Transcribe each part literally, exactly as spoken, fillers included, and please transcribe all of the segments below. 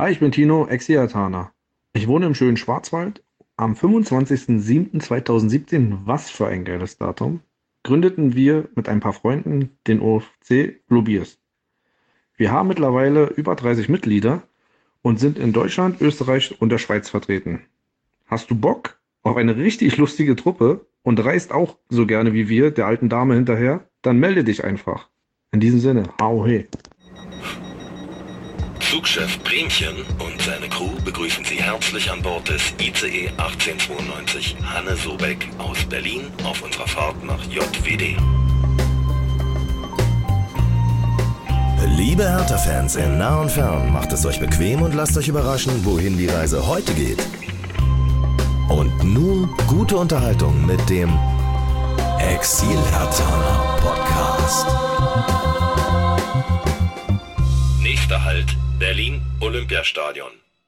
Hi, ich bin Tino, Ex-Seataner. Ich wohne im schönen Schwarzwald. Am fünfundzwanzigsten siebten zweitausendsiebzehn, was für ein geiles Datum, gründeten wir mit ein paar Freunden den O F C Blue Bears. Wir haben mittlerweile über dreißig Mitglieder und sind in Deutschland, Österreich und der Schweiz vertreten. Hast du Bock auf eine richtig lustige Truppe und reist auch so gerne wie wir der alten Dame hinterher? Dann melde dich einfach. In diesem Sinne, hau he. Flugchef Bremchen und seine Crew begrüßen Sie herzlich an Bord des I C E achtzehnhundertzweiundneunzig Hanne Sobeck aus Berlin auf unserer Fahrt nach J W D. Liebe Hertha-Fans in nah und fern, macht es euch bequem und lasst euch überraschen, wohin die Reise heute geht. Und nun gute Unterhaltung mit dem Exil-Hertaner Podcast. Nächster Halt, Berlin Olympiastadion.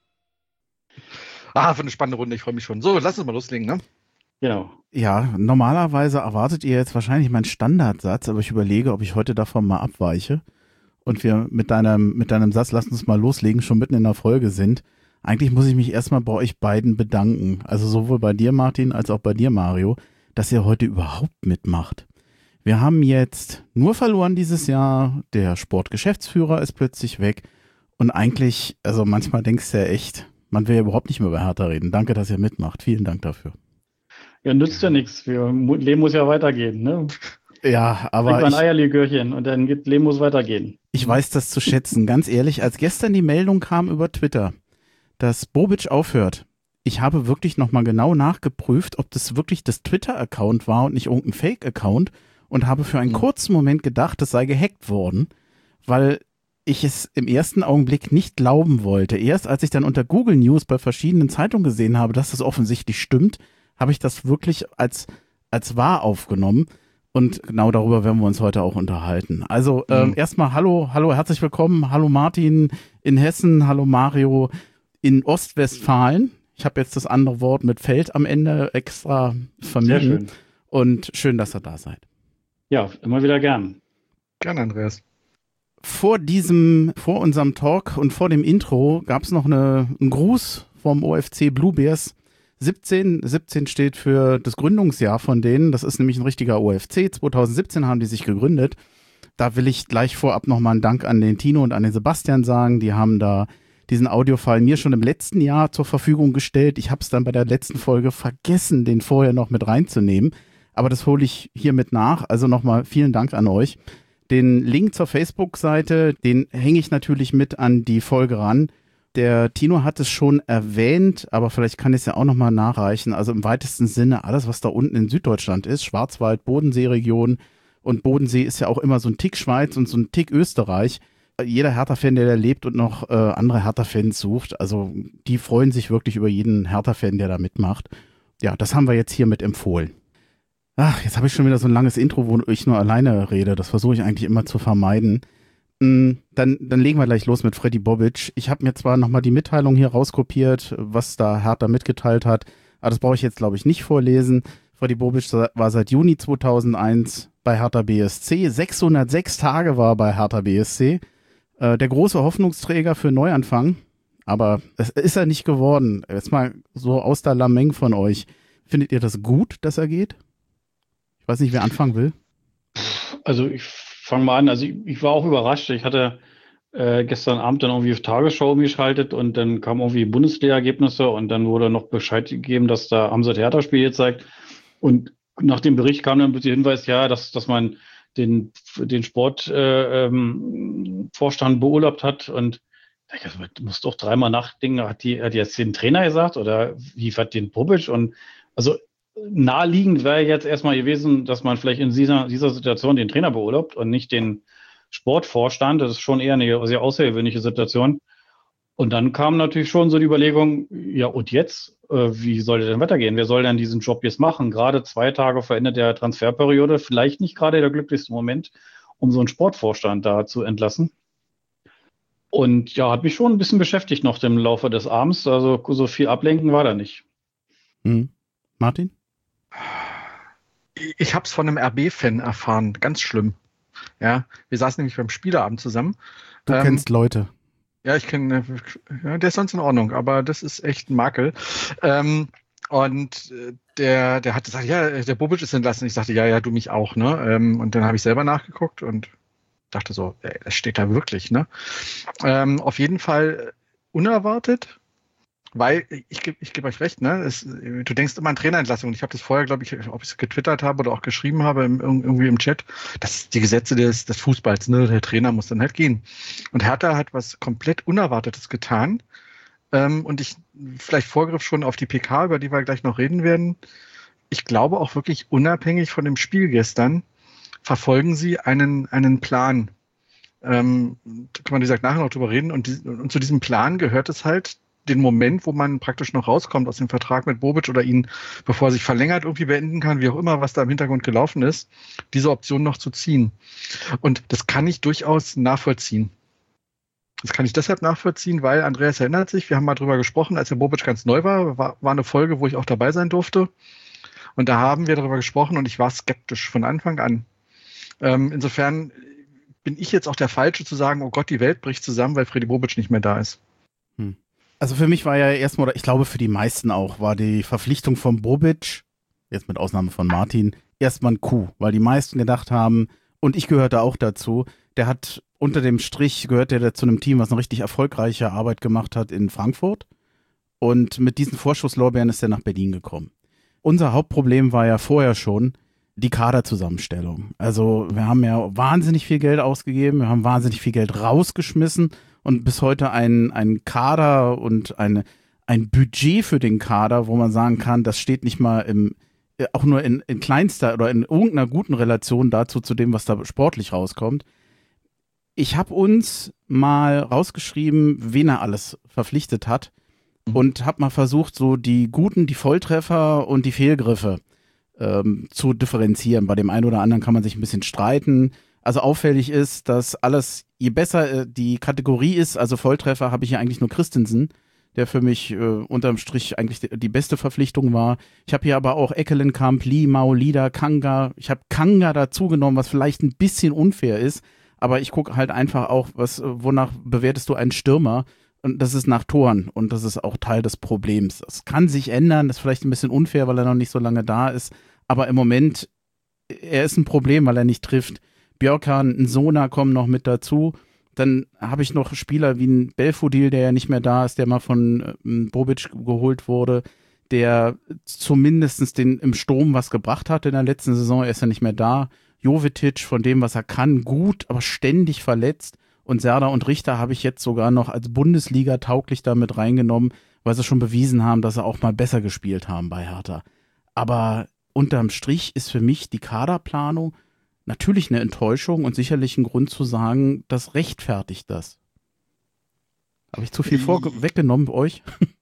Ah, für eine spannende Runde, ich freue mich schon. So, lass uns mal loslegen, ne? Genau. Ja, normalerweise erwartet ihr jetzt wahrscheinlich meinen Standardsatz, aber ich überlege, ob ich heute davon mal abweiche und wir mit deinem, mit deinem Satz, lass uns mal loslegen, schon mitten in der Folge sind. Eigentlich muss ich mich erstmal bei euch beiden bedanken, also sowohl bei dir, Martin, als auch bei dir, Mario, dass ihr heute überhaupt mitmacht. Wir haben jetzt nur verloren dieses Jahr, der Sportgeschäftsführer ist plötzlich weg und eigentlich, also manchmal denkst du ja echt, man will ja überhaupt nicht mehr über Hertha reden. Danke, dass ihr mitmacht. Vielen Dank dafür. Ja, nützt ja nichts. Leben muss ja weitergehen, ne? Ja, aber ein ich, Eierlikörchen und dann geht, Leben muss weitergehen. Ich weiß das zu schätzen. Ganz ehrlich, als gestern die Meldung kam über Twitter, dass Bobic aufhört, ich habe wirklich nochmal genau nachgeprüft, ob das wirklich das Twitter-Account war und nicht irgendein Fake-Account und habe für einen kurzen Moment gedacht, das sei gehackt worden, weil ich es im ersten Augenblick nicht glauben wollte. Erst als ich dann unter Google News bei verschiedenen Zeitungen gesehen habe, dass das offensichtlich stimmt, habe ich das wirklich als, als wahr aufgenommen. Und genau darüber werden wir uns heute auch unterhalten. Also ähm, mhm. erstmal hallo, hallo, herzlich willkommen. Hallo Martin in Hessen, hallo Mario in Ostwestfalen. Ich habe jetzt das andere Wort mit Feld am Ende extra vermieden. Sehr schön. Und schön, dass ihr da seid. Ja, immer wieder gern. Gerne, Andreas. Vor diesem, vor unserem Talk und vor dem Intro gab es noch eine, einen Gruß vom O F C Blue Bears. siebzehn, siebzehn steht für das Gründungsjahr von denen. Das ist nämlich ein richtiger O F C. zweitausendsiebzehn haben die sich gegründet. Da will ich gleich vorab nochmal einen Dank an den Tino und an den Sebastian sagen. Die haben da diesen Audiofile mir schon im letzten Jahr zur Verfügung gestellt. Ich habe es dann bei der letzten Folge vergessen, den vorher noch mit reinzunehmen. Aber das hole ich hiermit nach. Also nochmal vielen Dank an euch. Den Link zur Facebook-Seite, den hänge ich natürlich mit an die Folge ran. Der Tino hat es schon erwähnt, aber vielleicht kann ich es ja auch nochmal nachreichen. Also im weitesten Sinne alles, was da unten in Süddeutschland ist, Schwarzwald, Bodensee-Region. Und Bodensee ist ja auch immer so ein Tick Schweiz und so ein Tick Österreich. Jeder Hertha-Fan, der da lebt und noch äh, andere Hertha-Fans sucht, also die freuen sich wirklich über jeden Hertha-Fan, der da mitmacht. Ja, das haben wir jetzt hiermit empfohlen. Ach, jetzt habe ich schon wieder so ein langes Intro, wo ich nur alleine rede. Das versuche ich eigentlich immer zu vermeiden. Dann, dann legen wir gleich los mit Freddy Bobic. Ich habe mir zwar nochmal die Mitteilung hier rauskopiert, was da Hertha mitgeteilt hat, aber das brauche ich jetzt, glaube ich, nicht vorlesen. Freddy Bobic war seit Juni zweitausendeins bei Hertha B S C. sechshundertsechs Tage war er bei Hertha B S C. Äh, der große Hoffnungsträger für Neuanfang, aber es ist er nicht geworden. Jetzt mal so aus der Lameng von euch. Findet ihr das gut, dass er geht? Ich weiß nicht, wer anfangen will. Also ich fange mal an. Also ich, ich war auch überrascht. Ich hatte äh, gestern Abend dann irgendwie auf Tagesschau umgeschaltet und dann kamen irgendwie Bundesliga-Ergebnisse und dann wurde noch Bescheid gegeben, dass da haben sie das Hertha-Spiel gezeigt. Und nach dem Bericht kam dann der Hinweis, ja, dass, dass man den, den Sportvorstand äh, ähm, beurlaubt hat und du musst doch dreimal nachdenken, hat die, hat die jetzt den Trainer gesagt oder wie hat den Bobic und also naheliegend wäre jetzt erstmal gewesen, dass man vielleicht in dieser, dieser Situation den Trainer beurlaubt und nicht den Sportvorstand. Das ist schon eher eine sehr außergewöhnliche Situation. Und dann kam natürlich schon so die Überlegung, ja und jetzt, äh, wie soll der denn weitergehen? Wer soll denn diesen Job jetzt machen? Gerade zwei Tage vor Ende der Transferperiode, vielleicht nicht gerade der glücklichste Moment, um so einen Sportvorstand da zu entlassen. Und ja, hat mich schon ein bisschen beschäftigt noch im Laufe des Abends. Also so viel ablenken war da nicht. Hm. Martin? Ich habe es von einem R B-Fan erfahren, ganz schlimm. Ja, wir saßen nämlich beim Spieleabend zusammen. Du ähm, kennst Leute. Ja, ich kenne, ja, der ist sonst in Ordnung, aber das ist echt ein Makel. Ähm, und äh, der, der hat gesagt, ja, der Bobic ist entlassen. Ich sagte, ja, ja, du mich auch, ne? Ähm, und dann habe ich selber nachgeguckt und dachte so, ey, das steht da wirklich, ne? Ähm, auf jeden Fall unerwartet, weil ich gebe ich geb euch recht, ne? Es, du denkst immer an Trainerentlassung. Ich habe das vorher, glaube ich, ob ich es getwittert habe oder auch geschrieben habe, im, irgendwie im Chat, das ist die Gesetze des, des Fußballs, ne? Der Trainer muss dann halt gehen. Und Hertha hat was komplett Unerwartetes getan. Ähm, und ich, vielleicht Vorgriff schon auf die P K, über die wir gleich noch reden werden. Ich glaube auch wirklich unabhängig von dem Spiel gestern verfolgen sie einen, einen Plan. Ähm, da kann man, wie gesagt, nachher noch drüber reden. Und, die, und zu diesem Plan gehört es halt, den Moment, wo man praktisch noch rauskommt aus dem Vertrag mit Bobic oder ihn, bevor er sich verlängert, irgendwie beenden kann, wie auch immer, was da im Hintergrund gelaufen ist, diese Option noch zu ziehen. Und das kann ich durchaus nachvollziehen. Das kann ich deshalb nachvollziehen, weil Andreas erinnert sich, wir haben mal drüber gesprochen, als der Bobic ganz neu war, war, war eine Folge, wo ich auch dabei sein durfte. Und da haben wir darüber gesprochen und ich war skeptisch von Anfang an. Ähm, insofern bin ich jetzt auch der Falsche zu sagen, oh Gott, die Welt bricht zusammen, weil Freddy Bobic nicht mehr da ist. Hm. Also für mich war ja erstmal, oder ich glaube für die meisten auch, war die Verpflichtung von Bobic, jetzt mit Ausnahme von Martin, erstmal ein Coup, weil die meisten gedacht haben, und ich gehörte auch dazu, der hat unter dem Strich, gehört der zu einem Team, was eine richtig erfolgreiche Arbeit gemacht hat in Frankfurt, und mit diesen Vorschusslorbeeren ist er nach Berlin gekommen. Unser Hauptproblem war ja vorher schon die Kaderzusammenstellung. Also wir haben ja wahnsinnig viel Geld ausgegeben, wir haben wahnsinnig viel Geld rausgeschmissen und bis heute ein, ein Kader und eine, ein Budget für den Kader, wo man sagen kann, das steht nicht mal im, auch nur in, in kleinster oder in irgendeiner guten Relation dazu, zu dem, was da sportlich rauskommt. Ich habe uns mal rausgeschrieben, wen er alles verpflichtet hat und habe mal versucht, so die guten, die Volltreffer und die Fehlgriffe ähm, zu differenzieren. Bei dem einen oder anderen kann man sich ein bisschen streiten. Also auffällig ist, dass alles, je besser äh, die Kategorie ist, also Volltreffer, habe ich hier eigentlich nur Christensen, der für mich äh, unterm Strich eigentlich die, die beste Verpflichtung war. Ich habe hier aber auch Eckelenkamp, Lee, Maolida, Kanga. Ich habe Kanga dazu genommen, was vielleicht ein bisschen unfair ist, aber ich gucke halt einfach auch, was, wonach bewertest du einen Stürmer? Und das ist nach Toren und das ist auch Teil des Problems. Das kann sich ändern, das ist vielleicht ein bisschen unfair, weil er noch nicht so lange da ist, aber im Moment, er ist ein Problem, weil er nicht trifft. Björkan, ein Sona kommen noch mit dazu. Dann habe ich noch Spieler wie ein Belfodil, der ja nicht mehr da ist, der mal von ähm, Bobic geholt wurde, der zumindest den im Sturm was gebracht hat in der letzten Saison. Er ist ja nicht mehr da. Jovetic, von dem, was er kann, gut, aber ständig verletzt. Und Serdar und Richter habe ich jetzt sogar noch als Bundesliga tauglich damit reingenommen, weil sie schon bewiesen haben, dass sie auch mal besser gespielt haben bei Hertha. Aber unterm Strich ist für mich die Kaderplanung natürlich eine Enttäuschung und sicherlich ein Grund zu sagen, das rechtfertigt das. Habe ich zu viel vorweggenommen bei euch?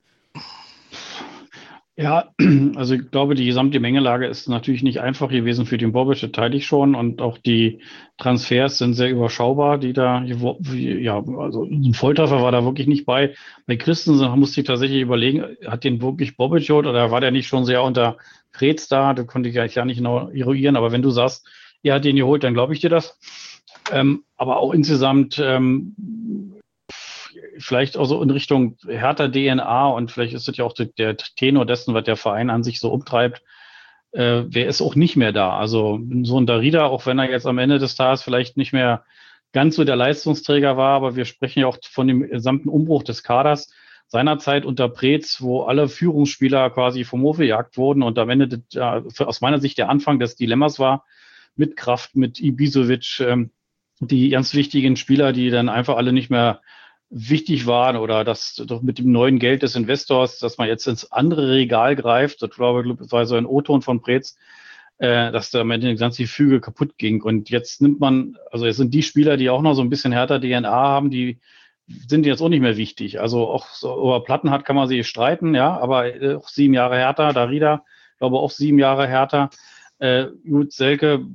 Ja, also ich glaube, die gesamte Mengelage ist natürlich nicht einfach gewesen für den Bobic, das teile ich schon. Und auch die Transfers sind sehr überschaubar, die da, ja, also ein Volltreffer war da wirklich nicht bei. Bei Christensen musste ich tatsächlich überlegen, hat den wirklich Bobic geholt oder war der nicht schon sehr unter Preetz da? Da konnte ich ja nicht genau eruieren. Aber wenn du sagst, er hat den geholt, dann glaube ich dir das. Ähm, aber auch insgesamt, ähm, vielleicht auch so in Richtung Hertha D N A und vielleicht ist das ja auch der Tenor dessen, was der Verein an sich so umtreibt, äh, wer ist auch nicht mehr da. Also so ein Darida, auch wenn er jetzt am Ende des Tages vielleicht nicht mehr ganz so der Leistungsträger war, aber wir sprechen ja auch von dem gesamten Umbruch des Kaders seinerzeit unter Preetz, wo alle Führungsspieler quasi vom Hof gejagt wurden und am Ende das, ja, aus meiner Sicht der Anfang des Dilemmas war, mit Kraft, mit Ibisevic, ähm, die ganz wichtigen Spieler, die dann einfach alle nicht mehr wichtig waren oder dass doch mit dem neuen Geld des Investors, dass man jetzt ins andere Regal greift, das glaube ich, war so ein O-Ton von Preetz, äh, dass da am Ende die ganze Füge kaputt ging. Und jetzt nimmt man, also jetzt sind die Spieler, die auch noch so ein bisschen härter D N A haben, die sind jetzt auch nicht mehr wichtig. Also auch so über Platten hat, kann man sich streiten, ja, aber auch sieben Jahre härter, Darida, glaube auch sieben Jahre härter. Äh, gut, Selke,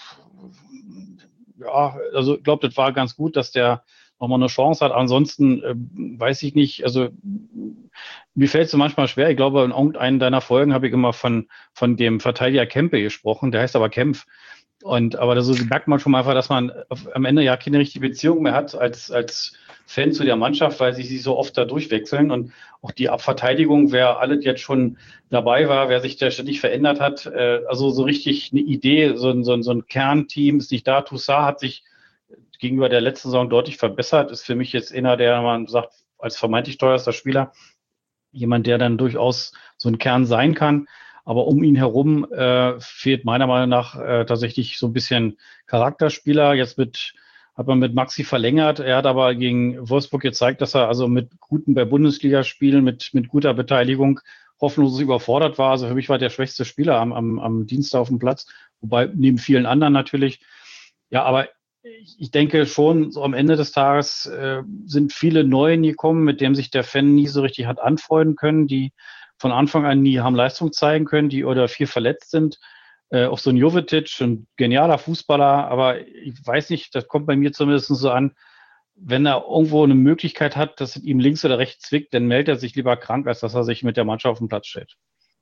ja, also ich glaube, das war ganz gut, dass der nochmal eine Chance hat. Ansonsten äh, weiß ich nicht, also mir fällt es manchmal schwer. Ich glaube, in irgendeinen deiner Folgen habe ich immer von, von dem Verteidiger Kempe gesprochen, der heißt aber Kempf. Und aber da so merkt man schon mal einfach, dass man auf, am Ende ja keine richtige Beziehung mehr hat als, als Fan zu der Mannschaft, weil sie sich so oft da durchwechseln. Und auch die Abverteidigung, wer alles jetzt schon dabei war, wer sich da ständig verändert hat, äh, also so richtig eine Idee, so ein, so ein, so ein Kernteam ist nicht da. Toussaint hat sich gegenüber der letzten Saison deutlich verbessert, ist für mich jetzt einer, der man sagt, als vermeintlich teuerster Spieler, jemand, der dann durchaus so ein Kern sein kann. Aber um ihn herum äh, fehlt meiner Meinung nach äh, tatsächlich so ein bisschen Charakterspieler. Jetzt mit, hat man mit Maxi verlängert. Er hat aber gegen Wolfsburg gezeigt, dass er also mit guten bei Bundesligaspielen, mit, mit guter Beteiligung hoffnungslos überfordert war. Also für mich war der schwächste Spieler am, am, am Dienstag auf dem Platz, wobei neben vielen anderen natürlich. Ja, aber ich, ich denke schon, so am Ende des Tages äh, sind viele Neuen gekommen, mit denen sich der Fan nie so richtig hat anfreunden können, die von Anfang an nie haben Leistung zeigen können, die oder viel verletzt sind. Äh, auch so ein Jovetic, ein genialer Fußballer, aber ich weiß nicht, das kommt bei mir zumindest so an, wenn er irgendwo eine Möglichkeit hat, dass es ihm links oder rechts zwickt, dann meldet er sich lieber krank, als dass er sich mit der Mannschaft auf den Platz stellt.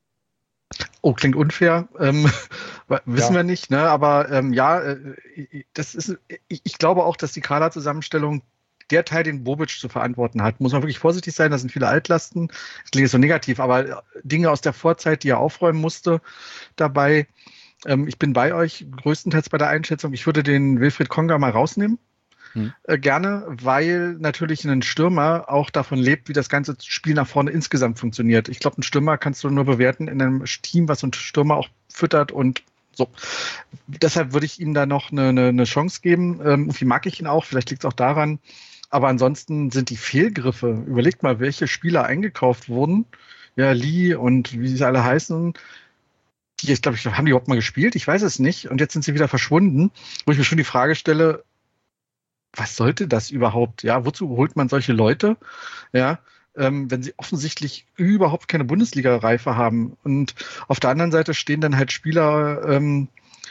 Oh, klingt unfair. Ähm, wissen Ja. wir nicht, ne? Aber ähm, ja, äh, das ist, ich, ich glaube auch, dass die Kaderzusammenstellung der Teil, den Bobic zu verantworten hat, muss man wirklich vorsichtig sein. Da sind viele Altlasten. Das klingt jetzt so negativ, aber Dinge aus der Vorzeit, die er aufräumen musste, dabei. Ähm, ich bin bei euch größtenteils bei der Einschätzung. Ich würde den Wilfried Konga mal rausnehmen. Hm. Äh, gerne, weil natürlich ein Stürmer auch davon lebt, wie das ganze Spiel nach vorne insgesamt funktioniert. Ich glaube, einen Stürmer kannst du nur bewerten in einem Team, was so ein Stürmer auch füttert und so. Deshalb würde ich ihm da noch eine, eine, eine Chance geben. Ähm, irgendwie mag ich ihn auch, vielleicht liegt es auch daran. Aber ansonsten sind die Fehlgriffe, überlegt mal, welche Spieler eingekauft wurden. Ja, Lee und wie sie alle heißen. Die, ich glaube, haben die überhaupt mal gespielt? Ich weiß es nicht. Und jetzt sind sie wieder verschwunden. Wo ich mir schon die Frage stelle, was sollte das überhaupt? Ja, wozu holt man solche Leute? Ja, ähm, wenn sie offensichtlich überhaupt keine Bundesliga-Reife haben. Und auf der anderen Seite stehen dann halt Spieler, ähm,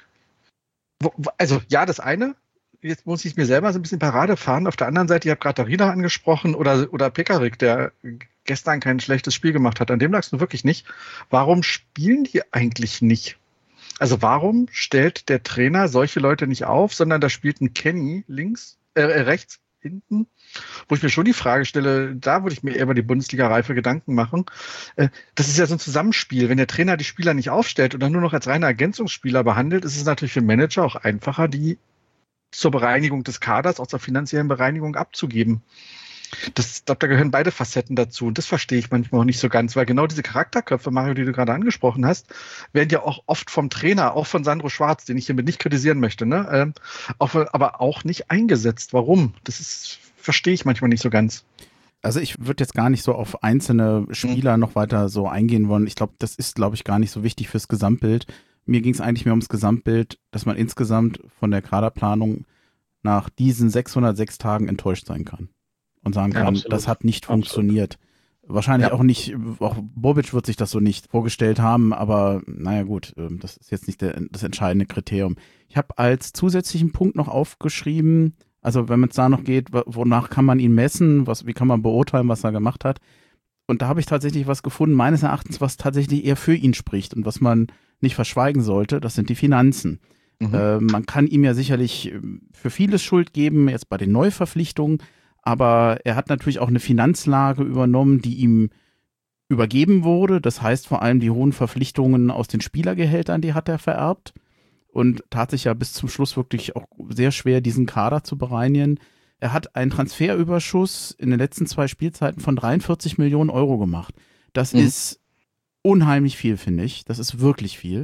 wo, also ja, das eine, jetzt muss ich mir selber so ein bisschen Parade fahren. Auf der anderen Seite, ihr habt gerade Darida angesprochen oder, oder Pekarik, der gestern kein schlechtes Spiel gemacht hat. An dem lag es nur wirklich nicht. Warum spielen die eigentlich nicht? Also warum stellt der Trainer solche Leute nicht auf, sondern da spielt ein Kenny links, äh, rechts, hinten, wo ich mir schon die Frage stelle, da würde ich mir eher über die Bundesliga-Reife Gedanken machen. Äh, das ist ja so ein Zusammenspiel. Wenn der Trainer die Spieler nicht aufstellt oder nur noch als reine Ergänzungsspieler behandelt, ist es natürlich für Manager auch einfacher, die zur Bereinigung des Kaders, auch zur finanziellen Bereinigung abzugeben. Das, ich glaube, da gehören beide Facetten dazu. Und das verstehe ich manchmal auch nicht so ganz, weil genau diese Charakterköpfe, Mario, die du gerade angesprochen hast, werden ja auch oft vom Trainer, auch von Sandro Schwarz, den ich hiermit nicht kritisieren möchte, ne, ähm, auch, aber auch nicht eingesetzt. Warum? Das ist, verstehe ich manchmal nicht so ganz. Also ich würde jetzt gar nicht so auf einzelne Spieler noch weiter so eingehen wollen. Ich glaube, das ist, glaube ich, gar nicht so wichtig fürs Gesamtbild. Mir ging es eigentlich mehr ums Gesamtbild, dass man insgesamt von der Kaderplanung nach diesen sechshundertsechs Tagen enttäuscht sein kann. Und sagen kann, ja, das hat nicht absolut funktioniert. Wahrscheinlich ja. auch nicht, auch Bobic wird sich das so nicht vorgestellt haben, aber naja gut, das ist jetzt nicht der, das entscheidende Kriterium. Ich habe als zusätzlichen Punkt noch aufgeschrieben, also wenn es da noch geht, wonach kann man ihn messen, was, wie kann man beurteilen, was er gemacht hat. Und da habe ich tatsächlich was gefunden, meines Erachtens, was tatsächlich eher für ihn spricht und was man nicht verschweigen sollte, das sind die Finanzen. Mhm. Äh, man kann ihm ja sicherlich für vieles Schuld geben, jetzt bei den Neuverpflichtungen, aber er hat natürlich auch eine Finanzlage übernommen, die ihm übergeben wurde. Das heißt vor allem die hohen Verpflichtungen aus den Spielergehältern, die hat er vererbt und tat sich ja bis zum Schluss wirklich auch sehr schwer, diesen Kader zu bereinigen. Er hat einen Transferüberschuss in den letzten zwei Spielzeiten von dreiundvierzig Millionen Euro gemacht. Das mhm. ist unheimlich viel, finde ich. Das ist wirklich viel.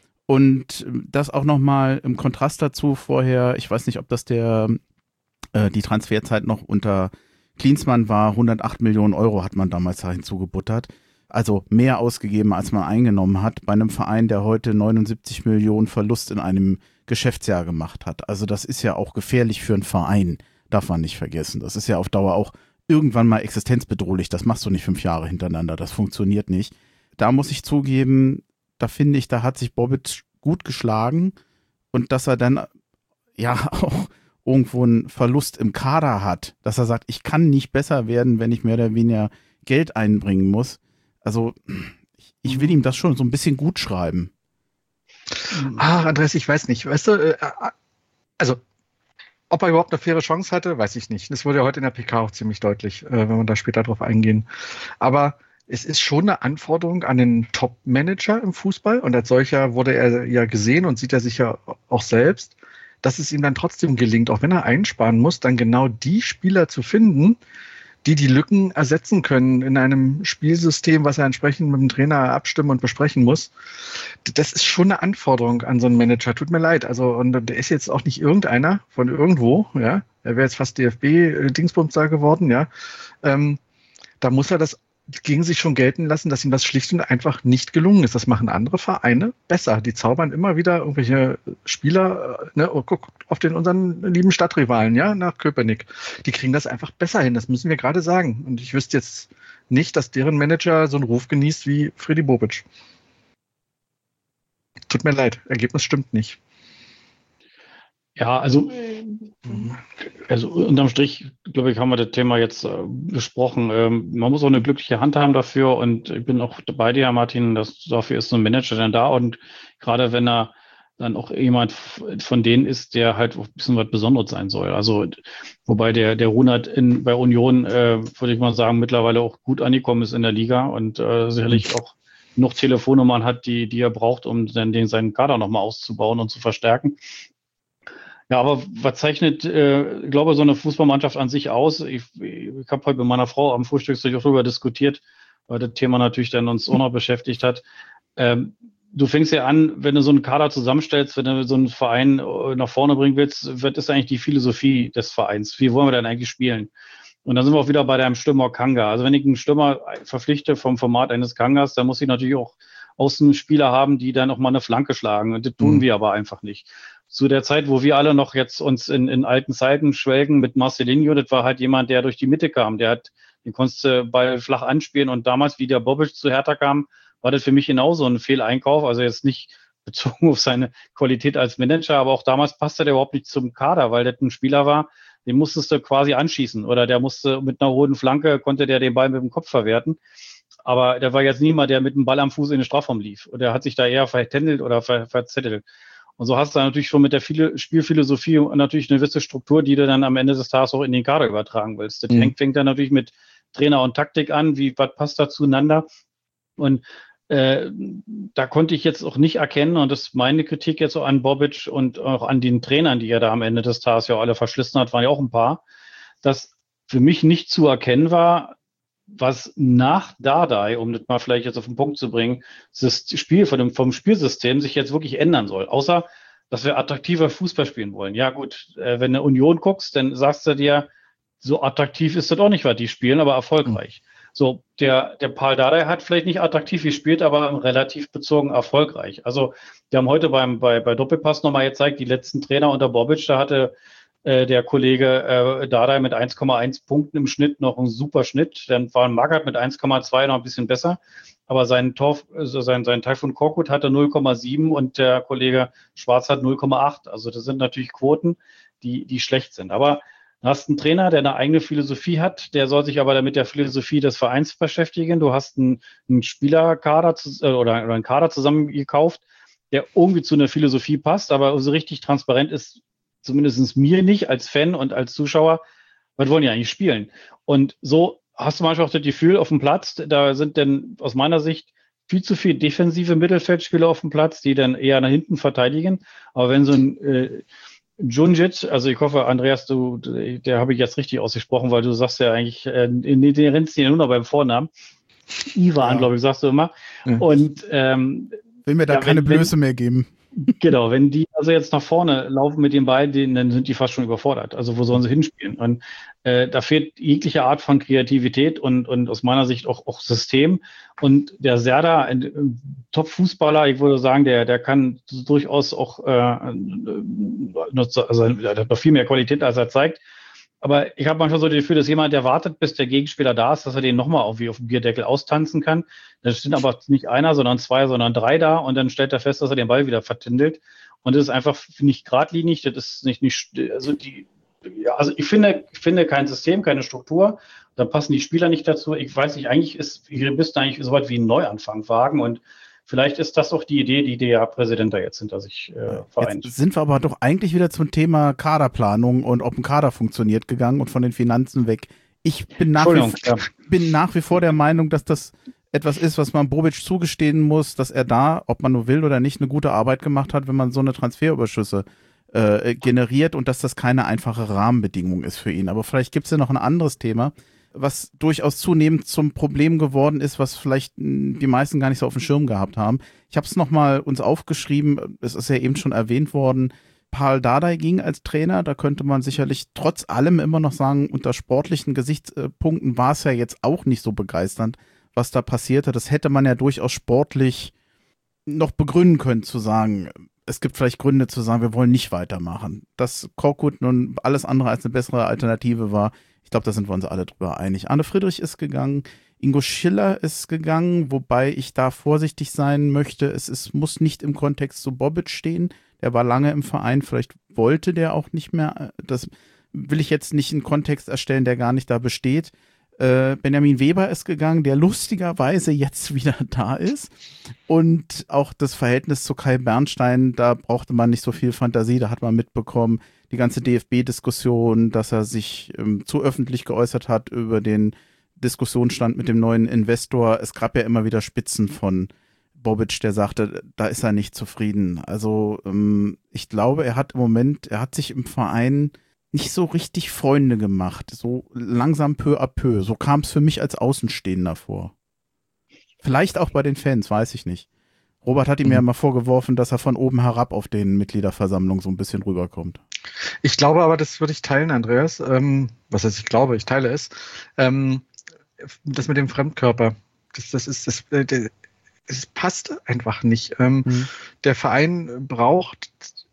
Und das auch nochmal im Kontrast dazu vorher, ich weiß nicht, ob das der die Transferzeit noch unter Klinsmann war, hundertacht Millionen Euro hat man damals da hinzugebuttert. Also mehr ausgegeben, als man eingenommen hat, bei einem Verein, der heute neunundsiebzig Millionen Verlust in einem Geschäftsjahr gemacht hat. Also das ist ja auch gefährlich für einen Verein, darf man nicht vergessen. Das ist ja auf Dauer auch irgendwann mal existenzbedrohlich. Das machst du nicht fünf Jahre hintereinander, das funktioniert nicht. Da muss ich zugeben, da finde ich, da hat sich Bobic gut geschlagen und dass er dann ja auch irgendwo einen Verlust im Kader hat, dass er sagt, ich kann nicht besser werden, wenn ich mehr oder weniger Geld einbringen muss. Also ich, ich will ihm das schon so ein bisschen gut schreiben. Ah, Andreas, ich weiß nicht. Weißt du, äh, also, ob er überhaupt eine faire Chance hatte, weiß ich nicht. Das wurde ja heute in der P K auch ziemlich deutlich, äh, wenn wir da später drauf eingehen. Aber es ist schon eine Anforderung an den Top-Manager im Fußball und als solcher wurde er ja gesehen und sieht er sich ja auch selbst, dass es ihm dann trotzdem gelingt, auch wenn er einsparen muss, dann genau die Spieler zu finden, die die Lücken ersetzen können in einem Spielsystem, was er entsprechend mit dem Trainer abstimmen und besprechen muss. Das ist schon eine Anforderung an so einen Manager. Tut mir leid. Also, und der ist jetzt auch nicht irgendeiner von irgendwo, ja. Er wäre jetzt fast D F B-Dingsbums da geworden, ja. Ähm, da muss er das gegen sich schon gelten lassen, dass ihm das schlicht und einfach nicht gelungen ist. Das machen andere Vereine besser. Die zaubern immer wieder irgendwelche Spieler, ne, oh, guck auf den unseren lieben Stadtrivalen, ja, nach Köpenick. Die kriegen das einfach besser hin, das müssen wir gerade sagen. Und ich wüsste jetzt nicht, dass deren Manager so einen Ruf genießt wie Freddy Bobic. Tut mir leid, Ergebnis stimmt nicht. Ja, also, also unterm Strich, glaube ich, haben wir das Thema jetzt äh, besprochen. Ähm, man muss auch eine glückliche Hand haben dafür und ich bin auch bei dir, Martin, dass dafür ist so ein Manager dann da und gerade wenn er dann auch jemand von denen ist, der halt auch ein bisschen was Besonderes sein soll. Also wobei der der Runert in bei Union, äh, würde ich mal sagen, mittlerweile auch gut angekommen ist in der Liga und äh, sicherlich auch noch Telefonnummern hat, die die er braucht, um dann den seinen Kader nochmal auszubauen und zu verstärken. Ja, aber was zeichnet, äh, ich glaube, so eine Fußballmannschaft an sich aus? Ich, ich habe heute mit meiner Frau am Frühstückstisch auch darüber diskutiert, weil das Thema natürlich dann uns auch noch beschäftigt hat. Ähm, du fängst ja an, wenn du so einen Kader zusammenstellst, wenn du so einen Verein nach vorne bringen willst, was ist eigentlich die Philosophie des Vereins? Wie wollen wir denn eigentlich spielen? Und dann sind wir auch wieder bei deinem Stürmer Kanga. Also wenn ich einen Stürmer verpflichte vom Format eines Kangas, dann muss ich natürlich auch Außenspieler haben, die dann auch mal eine Flanke schlagen. Und das tun mhm. wir aber einfach nicht. Zu der Zeit, wo wir alle noch jetzt uns in, in alten Zeiten schwelgen mit Marcelinho, das war halt jemand, der durch die Mitte kam. Der hat, den konntest du Ball flach anspielen und damals, wie der Bobic zu Hertha kam, war das für mich genauso ein Fehleinkauf. Also jetzt nicht bezogen auf seine Qualität als Manager, aber auch damals passte der überhaupt nicht zum Kader, weil das ein Spieler war, den musstest du quasi anschießen oder der musste mit einer hohen Flanke, konnte der den Ball mit dem Kopf verwerten. Aber der war jetzt niemand, der mit dem Ball am Fuß in den Strafraum lief. Und der hat sich da eher vertändelt oder ver, verzettelt. Und so hast du natürlich schon mit der viele Spielphilosophie natürlich eine gewisse Struktur, die du dann am Ende des Tages auch in den Kader übertragen willst. Das mhm. fängt, fängt dann natürlich mit Trainer und Taktik an, wie was passt da zueinander. Und äh, da konnte ich jetzt auch nicht erkennen, und das ist meine Kritik jetzt so an Bobic und auch an den Trainern, die er da am Ende des Tages ja alle verschlissen hat, waren ja auch ein paar, dass für mich nicht zu erkennen war, was nach Dardai, um das mal vielleicht jetzt auf den Punkt zu bringen, das Spiel von dem, vom Spielsystem sich jetzt wirklich ändern soll. Außer, dass wir attraktiver Fußball spielen wollen. Ja gut, äh, wenn du Union guckst, dann sagst du dir, so attraktiv ist das auch nicht, was die spielen, aber erfolgreich. Mhm. So, der, der Paul Dardai hat vielleicht nicht attraktiv gespielt, aber relativ bezogen erfolgreich. Also, wir haben heute beim, bei, bei Doppelpass nochmal gezeigt, die letzten Trainer unter Bobic, da hatte der Kollege äh, Dardai mit eins Komma eins Punkten im Schnitt noch ein super Schnitt. Dann war ein Magath mit eins Komma zwei noch ein bisschen besser. Aber sein Tor, also sein, sein Taifun Korkut hatte null Komma sieben und der Kollege Schwarz hat null Komma acht. Also das sind natürlich Quoten, die, die schlecht sind. Aber du hast einen Trainer, der eine eigene Philosophie hat, der soll sich aber mit der Philosophie des Vereins beschäftigen. Du hast einen, einen Spielerkader zu, oder, oder einen Kader zusammengekauft, der irgendwie zu einer Philosophie passt, aber so richtig transparent ist, zumindest mir nicht als Fan und als Zuschauer, was wollen die eigentlich spielen? Und so hast du manchmal auch das Gefühl auf dem Platz, da sind denn aus meiner Sicht viel zu viele defensive Mittelfeldspieler auf dem Platz, die dann eher nach hinten verteidigen. Aber wenn so ein äh, Djundjic, also ich hoffe, Andreas, du, der habe ich jetzt richtig ausgesprochen, weil du sagst ja eigentlich, äh, in den rennst ja nur noch beim Vornamen. Ivan, ja. glaube ich, sagst du immer. Ja. Und ähm, will mir da ja, keine wenn, Blöße mehr geben. Genau, wenn die also jetzt nach vorne laufen mit den beiden, dann sind die fast schon überfordert. Also wo sollen sie hinspielen? Und äh, da fehlt jegliche Art von Kreativität und, und aus meiner Sicht auch, auch System. Und der Serdar, ein, ein Top-Fußballer, ich würde sagen, der, der kann durchaus auch, äh, also er hat noch viel mehr Qualität, als er zeigt. Aber ich habe manchmal so das Gefühl, dass jemand, der wartet, bis der Gegenspieler da ist, dass er den nochmal irgendwie auf dem Bierdeckel austanzen kann. Da sind aber nicht einer, sondern zwei, sondern drei da und dann stellt er fest, dass er den Ball wieder vertindelt. Und das ist einfach nicht geradlinig, das ist nicht, nicht, also die, ja, also ich finde, ich finde kein System, keine Struktur. Da passen die Spieler nicht dazu. Ich weiß nicht, eigentlich ist, wir müssten eigentlich so weit wie einen Neuanfang wagen und vielleicht ist das auch die Idee, die der Präsident da jetzt hinter sich äh, vereint. Jetzt sind wir aber doch eigentlich wieder zum Thema Kaderplanung und ob ein Kader funktioniert gegangen und von den Finanzen weg. Ich bin nach, wie, ja. bin nach wie vor der Meinung, dass das etwas ist, was man Bobic zugestehen muss, dass er da, ob man nur will oder nicht, eine gute Arbeit gemacht hat, wenn man so eine Transferüberschüsse äh, generiert und dass das keine einfache Rahmenbedingung ist für ihn. Aber vielleicht gibt es ja noch ein anderes Thema, was durchaus zunehmend zum Problem geworden ist, was vielleicht die meisten gar nicht so auf dem Schirm gehabt haben. Ich habe es nochmal uns aufgeschrieben, es ist ja eben schon erwähnt worden, Pál Dardai ging als Trainer, da könnte man sicherlich trotz allem immer noch sagen, unter sportlichen Gesichtspunkten war es ja jetzt auch nicht so begeisternd, was da passierte. Das hätte man ja durchaus sportlich noch begründen können, zu sagen, es gibt vielleicht Gründe zu sagen, wir wollen nicht weitermachen. Dass Korkut nun alles andere als eine bessere Alternative war, ich glaube, da sind wir uns alle drüber einig. Arne Friedrich ist gegangen, Ingo Schiller ist gegangen, wobei ich da vorsichtig sein möchte. Es ist, muss nicht im Kontext zu Bobic stehen. Der war lange im Verein, vielleicht wollte der auch nicht mehr. Das will ich jetzt nicht in Kontext erstellen, der gar nicht da besteht. Äh, Benjamin Weber ist gegangen, der lustigerweise jetzt wieder da ist. Und auch das Verhältnis zu Kai Bernstein, da brauchte man nicht so viel Fantasie, da hat man mitbekommen, die ganze D F B-Diskussion, dass er sich ähm, zu öffentlich geäußert hat über den Diskussionsstand mit dem neuen Investor. Es gab ja immer wieder Spitzen von Bobic, der sagte, da ist er nicht zufrieden. Also ähm, ich glaube, er hat im Moment, er hat sich im Verein nicht so richtig Freunde gemacht. So langsam peu à peu. So kam es für mich als Außenstehender vor. Vielleicht auch bei den Fans, weiß ich nicht. Robert hat ihm mhm. ja mal vorgeworfen, dass er von oben herab auf den Mitgliederversammlungen so ein bisschen rüberkommt. Ich glaube aber, das würde ich teilen, Andreas. Ähm, was heißt, ich glaube, ich teile es. Ähm, das mit dem Fremdkörper, das, das ist, das, das, es passt einfach nicht. Ähm, mhm. Der Verein braucht,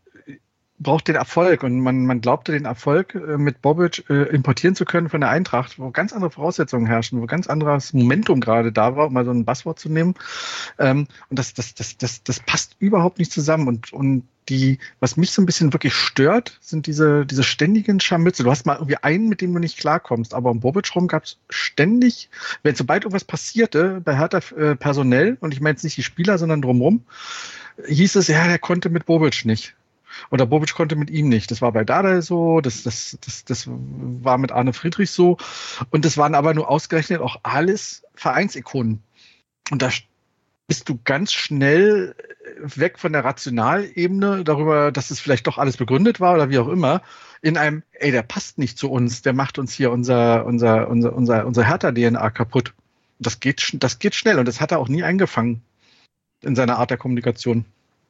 braucht den Erfolg und man, man glaubte, den Erfolg äh, mit Bobic äh, importieren zu können von der Eintracht, wo ganz andere Voraussetzungen herrschen, wo ganz anderes Momentum gerade da war, um mal so ein Buzzword zu nehmen. Ähm, und das, das, das, das, das passt überhaupt nicht zusammen. Und, und die, was mich so ein bisschen wirklich stört, sind diese, diese ständigen Scharmützel. Du hast mal irgendwie einen, mit dem du nicht klarkommst, aber um Bobic rum gab es ständig, wenn sobald irgendwas passierte, bei Hertha äh, personell, und ich meine jetzt nicht die Spieler, sondern drumherum, hieß es, ja, der konnte mit Bobic nicht. Oder Bobic konnte mit ihm nicht. Das war bei Dardai so, das, das, das, das war mit Arne Friedrich so. Und das waren aber nur ausgerechnet auch alles Vereinsikonen. Und da bist du ganz schnell weg von der Rationalebene darüber, dass es vielleicht doch alles begründet war oder wie auch immer, in einem, ey, der passt nicht zu uns, der macht uns hier unser, unser, unser, unser, unser Hertha-D N A kaputt. Das geht, das geht schnell und das hat er auch nie eingefangen in seiner Art der Kommunikation.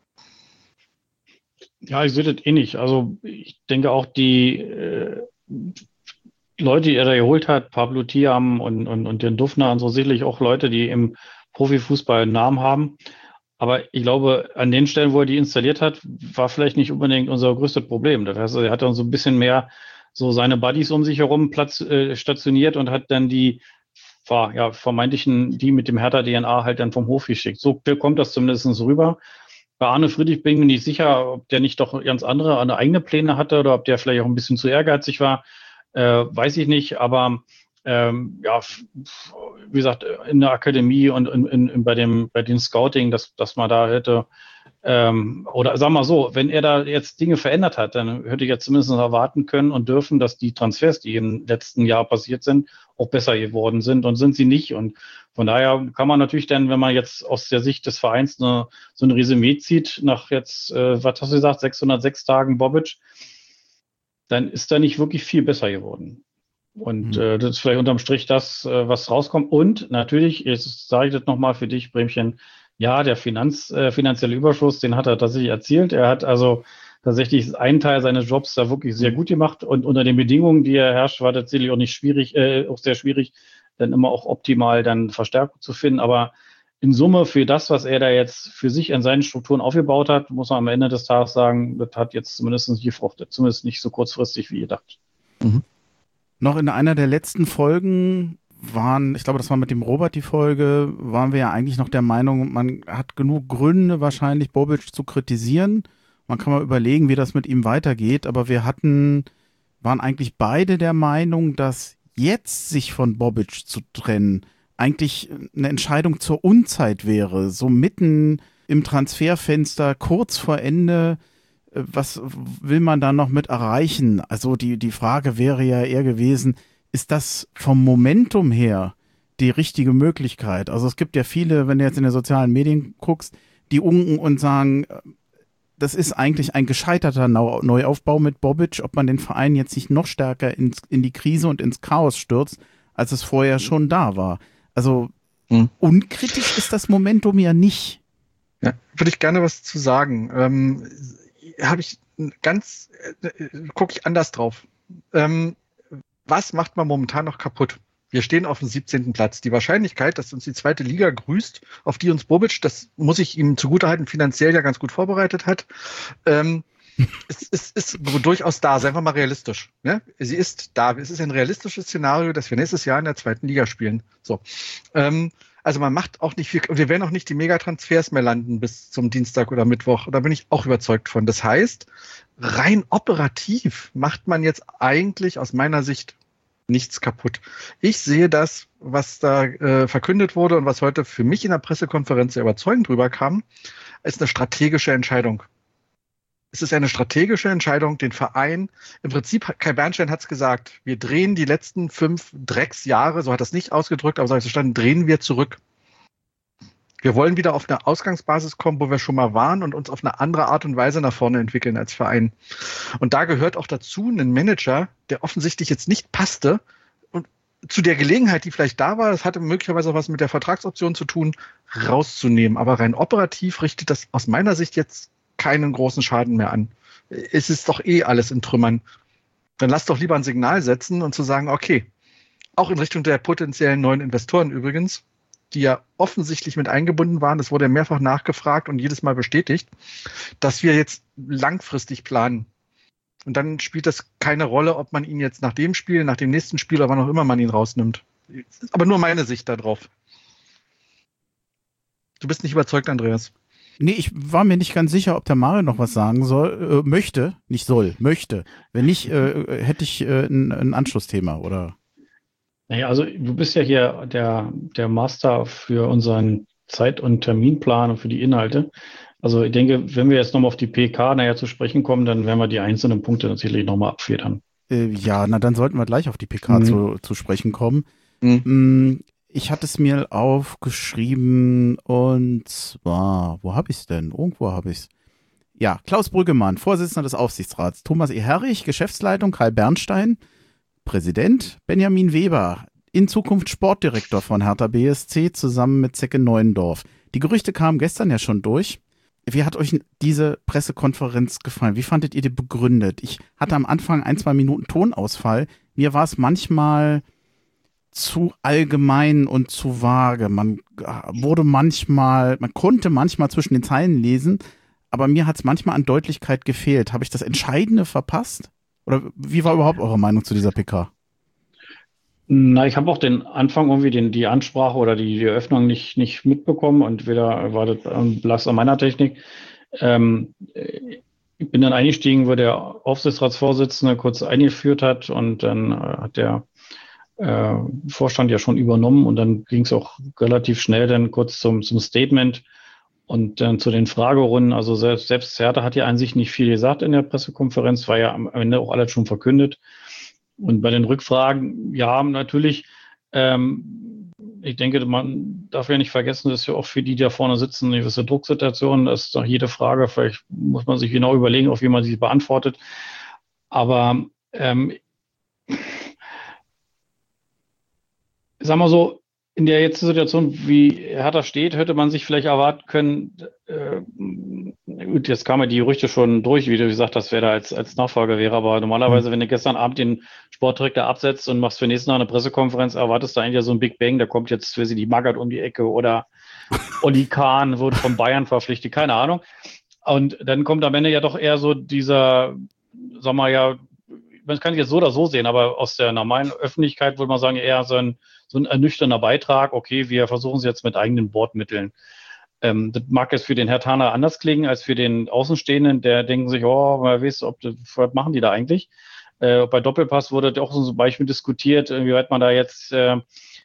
Ja, ich sehe das eh nicht. Also ich denke auch, die äh, Leute, die er da geholt hat, Pablo Thiam und, und, und den Dufner und so, sicherlich auch Leute, die im Profifußball einen Namen haben. Aber ich glaube, an den Stellen, wo er die installiert hat, war vielleicht nicht unbedingt unser größtes Problem. Das heißt, er hat dann so ein bisschen mehr so seine Buddies um sich herum Platz äh, stationiert und hat dann die war, ja, vermeintlichen, die mit dem Hertha-D N A halt dann vom Hof geschickt. So kommt das zumindest rüber. Bei Arne Friedrich bin ich mir nicht sicher, ob der nicht doch ganz andere, eine eigene Pläne hatte oder ob der vielleicht auch ein bisschen zu ehrgeizig war, äh, weiß ich nicht. Aber ähm, ja, wie gesagt, in der Akademie und in, in, in, bei dem bei den Scouting, dass, dass man da hätte, ähm, oder sagen wir mal so, wenn er da jetzt Dinge verändert hat, dann hätte ich jetzt zumindest erwarten können und dürfen, dass die Transfers, die im letzten Jahr passiert sind, auch besser geworden sind und sind sie nicht. Und von daher kann man natürlich dann, wenn man jetzt aus der Sicht des Vereins eine, so ein Resümee zieht, nach jetzt, äh, was hast du gesagt, sechshundertsechs Tagen Bobic, dann ist da nicht wirklich viel besser geworden. Und mhm. äh, das ist vielleicht unterm Strich das, äh, was rauskommt. Und natürlich, jetzt sage ich das nochmal für dich, Bremchen, ja, der Finanz, äh, finanzielle Überschuss, den hat er tatsächlich erzielt. Er hat also tatsächlich einen Teil seines Jobs da wirklich sehr gut gemacht. Und unter den Bedingungen, die er herrscht, war tatsächlich auch nicht schwierig, äh, auch sehr schwierig, dann immer auch optimal dann Verstärkung zu finden. Aber in Summe für das, was er da jetzt für sich an seinen Strukturen aufgebaut hat, muss man am Ende des Tages sagen, das hat jetzt zumindest nicht gefruchtet. Zumindest nicht so kurzfristig wie gedacht. Mhm. Noch in einer der letzten Folgen waren, ich glaube, das war mit dem Robert die Folge, waren wir ja eigentlich noch der Meinung, man hat genug Gründe wahrscheinlich, Bobic zu kritisieren. Man kann mal überlegen, wie das mit ihm weitergeht, aber wir hatten, waren eigentlich beide der Meinung, dass jetzt sich von Bobic zu trennen eigentlich eine Entscheidung zur Unzeit wäre, so mitten im Transferfenster, kurz vor Ende. Was will man da noch mit erreichen? Also die, die Frage wäre ja eher gewesen, ist das vom Momentum her die richtige Möglichkeit? Also es gibt ja viele, wenn du jetzt in den sozialen Medien guckst, die unken und sagen, das ist eigentlich ein gescheiterter Neuaufbau mit Bobic, ob man den Verein jetzt nicht noch stärker ins, in die Krise und ins Chaos stürzt, als es vorher schon da war. Also hm. unkritisch ist das Momentum ja nicht. Ja, würde ich gerne was zu sagen. Ähm, habe ich ganz, äh, gucke ich anders drauf. Ähm, was macht man momentan noch kaputt? Wir stehen auf dem siebzehnten Platz. Die Wahrscheinlichkeit, dass uns die zweite Liga grüßt, auf die uns Bobic, das muss ich ihm zugutehalten, finanziell ja ganz gut vorbereitet hat, ähm, ist, ist, ist durchaus da. Seien wir mal realistisch. Ne? Sie ist da. Es ist ein realistisches Szenario, dass wir nächstes Jahr in der zweiten Liga spielen. So. Ähm, also man macht auch nicht viel, wir werden auch nicht die Megatransfers mehr landen bis zum Dienstag oder Mittwoch. Da bin ich auch überzeugt von. Das heißt, rein operativ macht man jetzt eigentlich aus meiner Sicht nichts kaputt. Ich sehe das, was da äh, verkündet wurde und was heute für mich in der Pressekonferenz sehr überzeugend rüberkam, ist eine strategische Entscheidung. Es ist eine strategische Entscheidung, den Verein, im Prinzip, Kai Bernstein hat es gesagt, wir drehen die letzten fünf Drecksjahre, so hat er es nicht ausgedrückt, aber so hat es gestanden, drehen wir zurück. Wir wollen wieder auf eine Ausgangsbasis kommen, wo wir schon mal waren und uns auf eine andere Art und Weise nach vorne entwickeln als Verein. Und da gehört auch dazu ein Manager, der offensichtlich jetzt nicht passte und zu der Gelegenheit, die vielleicht da war, das hatte möglicherweise auch was mit der Vertragsoption zu tun, rauszunehmen. Aber rein operativ richtet das aus meiner Sicht jetzt keinen großen Schaden mehr an. Es ist doch eh alles in Trümmern. Dann lass doch lieber ein Signal setzen und zu sagen, okay, auch in Richtung der potenziellen neuen Investoren übrigens, die ja offensichtlich mit eingebunden waren, das wurde ja mehrfach nachgefragt und jedes Mal bestätigt, dass wir jetzt langfristig planen. Und dann spielt das keine Rolle, ob man ihn jetzt nach dem Spiel, nach dem nächsten Spiel oder wann auch immer man ihn rausnimmt. Aber nur meine Sicht darauf. Du bist nicht überzeugt, Andreas. Nee, ich war mir nicht ganz sicher, ob der Mario noch was sagen soll, äh, möchte, nicht soll, möchte. Wenn nicht, äh, hätte ich äh, ein, ein Anschlussthema, oder? Naja, also du bist ja hier der, der Master für unseren Zeit- und Terminplan und für die Inhalte. Also ich denke, wenn wir jetzt nochmal auf die P K nachher zu sprechen kommen, dann werden wir die einzelnen Punkte natürlich nochmal abfedern. Äh, ja, na dann sollten wir gleich auf die P K mhm. zu, zu sprechen kommen. Mhm. Ich hatte es mir aufgeschrieben und zwar, wo habe ich es denn? Irgendwo habe ich es. Ja, Klaus Brüggemann, Vorsitzender des Aufsichtsrats, Thomas E. Herrich, Geschäftsleitung, Kai Bernstein, Präsident, Benjamin Weber, in Zukunft Sportdirektor von Hertha B S C zusammen mit Zecke Neuendorf. Die Gerüchte kamen gestern ja schon durch. Wie hat euch diese Pressekonferenz gefallen? Wie fandet ihr die begründet? Ich hatte am Anfang ein, zwei Minuten Tonausfall. Mir war es manchmal zu allgemein und zu vage. Man wurde manchmal, man konnte manchmal zwischen den Zeilen lesen, aber mir hat es manchmal an Deutlichkeit gefehlt. Habe ich das Entscheidende verpasst? Oder wie war überhaupt eure Meinung zu dieser P K? Na, ich habe auch den Anfang irgendwie, den, die Ansprache oder die, die Eröffnung nicht, nicht mitbekommen und weder war das lag an meiner Technik. Ähm, ich bin dann eingestiegen, wo der Aufsichtsratsvorsitzende kurz eingeführt hat und dann äh, hat der äh, Vorstand ja schon übernommen und dann ging es auch relativ schnell dann kurz zum, zum Statement und dann zu den Fragerunden. Also selbst, selbst Hertha hat ja an sich nicht viel gesagt in der Pressekonferenz, war ja am Ende auch alles schon verkündet. Und bei den Rückfragen, ja, natürlich, ähm, ich denke, man darf ja nicht vergessen, dass ja auch für die, die da vorne sitzen, eine gewisse Drucksituation ist. Doch jede Frage, vielleicht muss man sich genau überlegen, auf wie man sie beantwortet. Aber ähm, sagen wir so, in der jetzigen Situation, wie Hertha steht, hätte man sich vielleicht erwarten können, äh, gut, jetzt kamen ja die Gerüchte schon durch, wie du gesagt hast, wer da als, als Nachfolger wäre, aber normalerweise, wenn du gestern Abend den Sportdirektor absetzt und machst für nächsten Tag eine Pressekonferenz, erwartest du eigentlich ja so ein Big Bang, da kommt jetzt für sie die Magath um die Ecke oder Oli Kahn wurde von Bayern verpflichtet, keine Ahnung. Und dann kommt am Ende ja doch eher so dieser, sag mal ja, man kann es jetzt so oder so sehen, aber aus der normalen Öffentlichkeit würde man sagen, eher so ein so ein ernüchternder Beitrag, okay, wir versuchen es jetzt mit eigenen Bordmitteln. Ähm, das mag jetzt für den Herthaner anders klingen als für den Außenstehenden, der denken sich, oh, wer weiß, ob das, was machen die da eigentlich? Äh, bei Doppelpass wurde auch so ein Beispiel diskutiert, wie weit man da jetzt äh,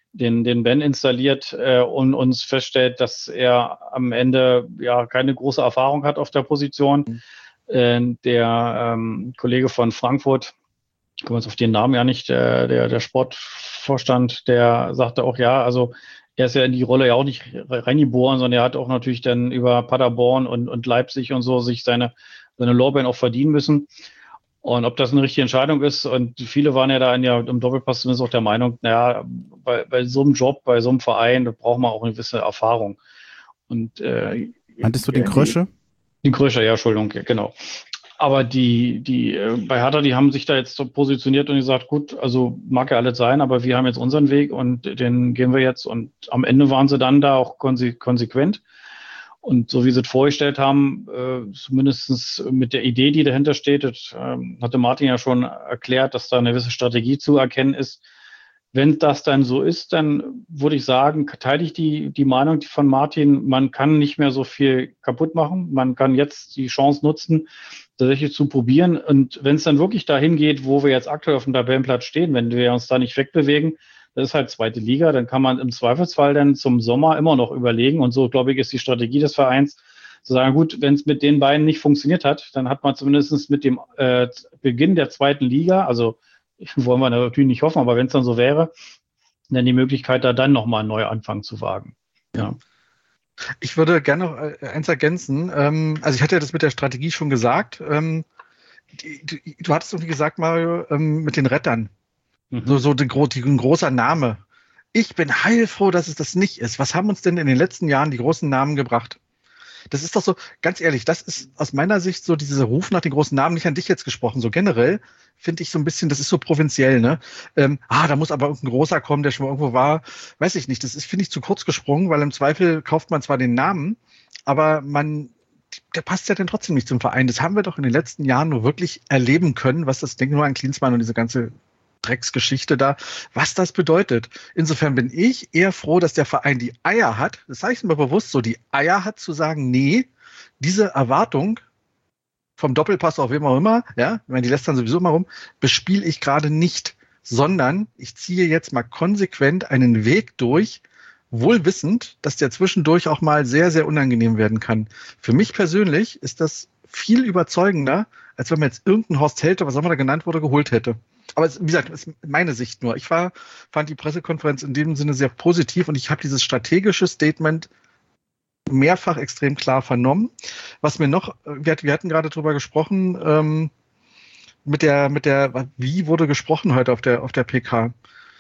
den, den Ben installiert äh, und uns feststellt, dass er am Ende ja keine große Erfahrung hat auf der Position. Mhm. Äh, der ähm, Kollege von Frankfurt, ich komme jetzt auf den Namen ja nicht, der, der, der Sportvorstand, der sagte auch, ja, also er ist ja in die Rolle ja auch nicht reingeboren, sondern er hat auch natürlich dann über Paderborn und, und Leipzig und so sich seine, seine Lorbeeren auch verdienen müssen. Und ob das eine richtige Entscheidung ist, und viele waren ja da in ja, im Doppelpass zumindest auch der Meinung, naja, bei, bei so einem Job, bei so einem Verein, da braucht man auch eine gewisse Erfahrung. Und äh, Meintest du den Krösche? Den Krösche, ja, Entschuldigung, genau. Aber die, die, äh, bei Hertha, die haben sich da jetzt so positioniert und gesagt, gut, also mag ja alles sein, aber wir haben jetzt unseren Weg und den gehen wir jetzt. Und am Ende waren sie dann da auch konse- konsequent. Und so wie sie es vorgestellt haben, äh, zumindest mit der Idee, die dahinter steht, das, äh, hatte Martin ja schon erklärt, dass da eine gewisse Strategie zu erkennen ist. Wenn das dann so ist, dann würde ich sagen, teile ich die, die Meinung von Martin, man kann nicht mehr so viel kaputt machen. Man kann jetzt die Chance nutzen, tatsächlich zu probieren. Und wenn es dann wirklich dahin geht, wo wir jetzt aktuell auf dem Tabellenplatz stehen, wenn wir uns da nicht wegbewegen, das ist halt zweite Liga, dann kann man im Zweifelsfall dann zum Sommer immer noch überlegen. Und so, glaube ich, ist die Strategie des Vereins, zu sagen, gut, wenn es mit den beiden nicht funktioniert hat, dann hat man zumindest mit dem äh, Beginn der zweiten Liga, also wollen wir natürlich nicht hoffen, aber wenn es dann so wäre, dann die Möglichkeit, da dann nochmal einen Neuanfang zu wagen. Ja. Ich würde gerne noch eins ergänzen. Ähm, also ich hatte ja das mit der Strategie schon gesagt. Ähm, die, die, du hattest irgendwie gesagt, Mario, ähm, mit den Rettern. Mhm. So, so die, die, ein großer Name. Ich bin heilfroh, dass es das nicht ist. Was haben uns denn in den letzten Jahren die großen Namen gebracht? Das ist doch so, ganz ehrlich, das ist aus meiner Sicht so dieser Ruf nach den großen Namen, nicht an dich jetzt gesprochen, so generell finde ich so ein bisschen, das ist so provinziell, ne? Ähm, ah, da muss aber irgendein Großer kommen, der schon mal irgendwo war, weiß ich nicht, das ist, finde ich, zu kurz gesprungen, weil im Zweifel kauft man zwar den Namen, aber man, der passt ja dann trotzdem nicht zum Verein. Das haben wir doch in den letzten Jahren nur wirklich erleben können, was das, denke nur an Klinsmann und diese ganze Drecksgeschichte da, was das bedeutet. Insofern bin ich eher froh, dass der Verein die Eier hat, das sage ich mir bewusst so, die Eier hat zu sagen, nee, diese Erwartung vom Doppelpass auf wem auch immer, ja, ich meine, die lässt dann sowieso mal rum, bespiele ich gerade nicht, sondern ich ziehe jetzt mal konsequent einen Weg durch, wohl wissend, dass der zwischendurch auch mal sehr, sehr unangenehm werden kann. Für mich persönlich ist das viel überzeugender, als wenn man jetzt irgendeinen Horst Held, was auch immer da genannt wurde, geholt hätte. Aber es, wie gesagt, das ist meine Sicht nur. Ich war, fand die Pressekonferenz in dem Sinne sehr positiv und ich habe dieses strategische Statement mehrfach extrem klar vernommen. Was mir noch, wir, wir hatten gerade drüber gesprochen, ähm, mit der, mit der, wie wurde gesprochen heute auf der, auf der P K?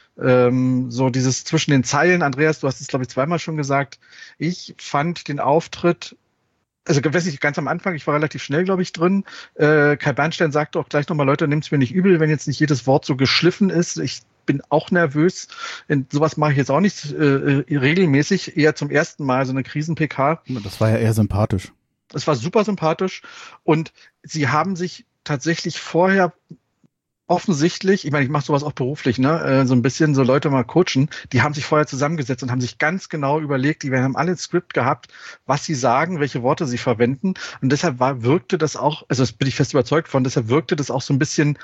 Ähm, so dieses zwischen den Zeilen, Andreas, du hast es, glaube ich, zweimal schon gesagt. Ich fand den Auftritt, also weiß nicht, ganz am Anfang, ich war relativ schnell, glaube ich, drin. Äh, Kai Bernstein sagte auch gleich nochmal, Leute, nehmt es mir nicht übel, wenn jetzt nicht jedes Wort so geschliffen ist. Ich bin auch nervös. In sowas mache ich jetzt auch nicht äh, regelmäßig, eher zum ersten Mal so eine Krisen-P K. Das war ja eher sympathisch. Es war super sympathisch und sie haben sich tatsächlich vorher offensichtlich, ich meine, ich mache sowas auch beruflich, ne, äh, so ein bisschen so Leute mal coachen, die haben sich vorher zusammengesetzt und haben sich ganz genau überlegt, die haben alle ein Skript gehabt, was sie sagen, welche Worte sie verwenden und deshalb war, wirkte das auch, also das bin ich fest überzeugt von, deshalb wirkte das auch so ein bisschen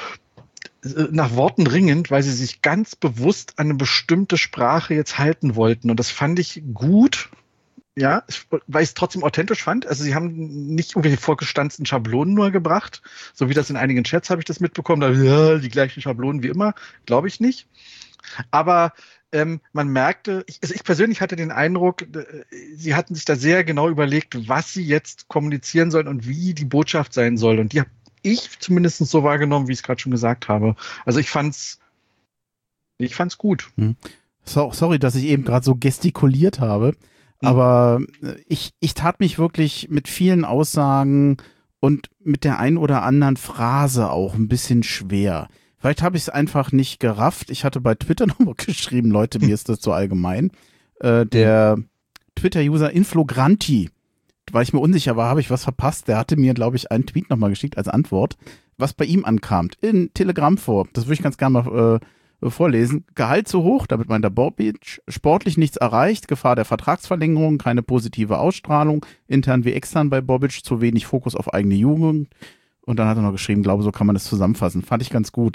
nach Worten ringend, weil sie sich ganz bewusst an eine bestimmte Sprache jetzt halten wollten. Und das fand ich gut, ja, weil ich es trotzdem authentisch fand. Also sie haben nicht irgendwelche vorgestanzten Schablonen nur gebracht, so wie das in einigen Chats habe ich das mitbekommen, da ja, die gleichen Schablonen wie immer, glaube ich nicht. Aber ähm, man merkte, ich, also ich persönlich hatte den Eindruck, äh, sie hatten sich da sehr genau überlegt, was sie jetzt kommunizieren sollen und wie die Botschaft sein soll. Und die habe ich zumindest so wahrgenommen, wie ich es gerade schon gesagt habe. Also ich fand's, ich fand's gut. Hm. So, sorry, dass ich eben gerade so gestikuliert habe, hm. aber ich, ich tat mich wirklich mit vielen Aussagen und mit der ein oder anderen Phrase auch ein bisschen schwer. Vielleicht habe ich es einfach nicht gerafft. Ich hatte bei Twitter nochmal geschrieben, Leute, mir ist das so allgemein. Äh, der Twitter-User Inflogranti, weil ich mir unsicher war, habe ich was verpasst. Der hatte mir, glaube ich, einen Tweet nochmal geschickt als Antwort, was bei ihm ankam, in Telegram-Form. Das würde ich ganz gerne mal äh, vorlesen. Gehalt zu hoch, damit meint der Bobic, sportlich nichts erreicht, Gefahr der Vertragsverlängerung, keine positive Ausstrahlung, intern wie extern bei Bobic, zu wenig Fokus auf eigene Jugend. Und dann hat er noch geschrieben, glaube, so kann man das zusammenfassen. Fand ich ganz gut.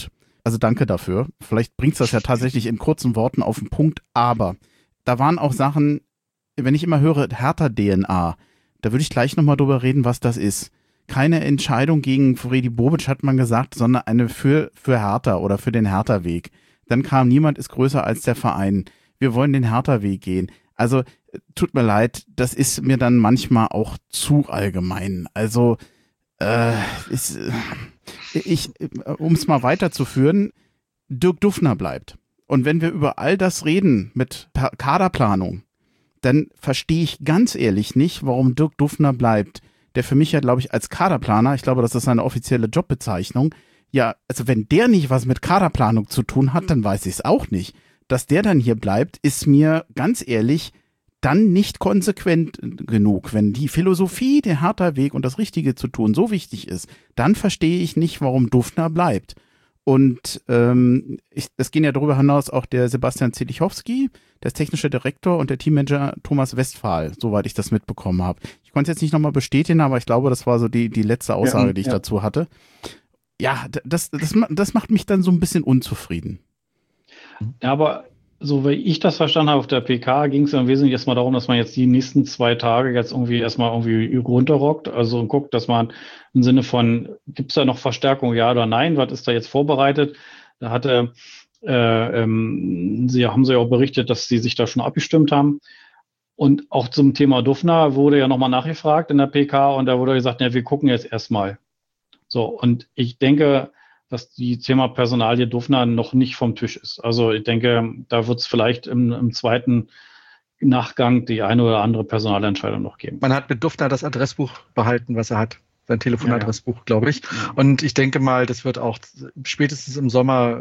Also danke dafür. Vielleicht bringt's das ja tatsächlich in kurzen Worten auf den Punkt, aber da waren auch Sachen, wenn ich immer höre, Hertha-D N A, da würde ich gleich nochmal drüber reden, was das ist. Keine Entscheidung gegen Fredi Bobic, hat man gesagt, sondern eine für, für Hertha oder für den Hertha-Weg. Dann kam, niemand ist größer als der Verein. Wir wollen den Hertha-Weg gehen. Also, tut mir leid, das ist mir dann manchmal auch zu allgemein. Also, äh, ist, ich, um es mal weiterzuführen, Dirk Duffner bleibt. Und wenn wir über all das reden mit Kaderplanung, dann verstehe ich ganz ehrlich nicht, warum Dirk Duffner bleibt. Der für mich ja, glaube ich, als Kaderplaner, ich glaube, das ist seine offizielle Jobbezeichnung, ja, also wenn der nicht was mit Kaderplanung zu tun hat, dann weiß ich es auch nicht. Dass der dann hier bleibt, ist mir ganz ehrlich dann nicht konsequent genug. Wenn die Philosophie, der Hertha-Weg und das Richtige zu tun so wichtig ist, dann verstehe ich nicht, warum Duffner bleibt. Und ähm, ich, es gehen ja darüber hinaus auch der Sebastian Zelichowski, der ist technischer Direktor, und der Teammanager Thomas Westphal, soweit ich das mitbekommen habe. Ich konnte es jetzt nicht nochmal bestätigen, aber ich glaube, das war so die, die letzte Aussage, ja, die ich ja. dazu hatte. Ja, das, das, das macht mich dann so ein bisschen unzufrieden. Ja, aber so wie ich das verstanden habe, auf der P K ging es im Wesentlichen erstmal darum, dass man jetzt die nächsten zwei Tage jetzt irgendwie erstmal irgendwie runterrockt, also guckt, dass man im Sinne von, gibt es da noch Verstärkung, ja oder nein, was ist da jetzt vorbereitet? Da hatte, äh, ähm, sie haben sie ja auch berichtet, dass sie sich da schon abgestimmt haben. Und auch zum Thema Duffner wurde ja nochmal nachgefragt in der P K, und da wurde gesagt, ja, wir gucken jetzt erstmal. So, und ich denke, dass die Thema Personalie Duffner noch nicht vom Tisch ist. Also ich denke, da wird es vielleicht im, im zweiten Nachgang die eine oder andere Personalentscheidung noch geben. Man hat mit Duffner das Adressbuch behalten, was er hat. Sein Telefonadressbuch, ja, ja. glaube ich. Und ich denke mal, das wird auch, spätestens im Sommer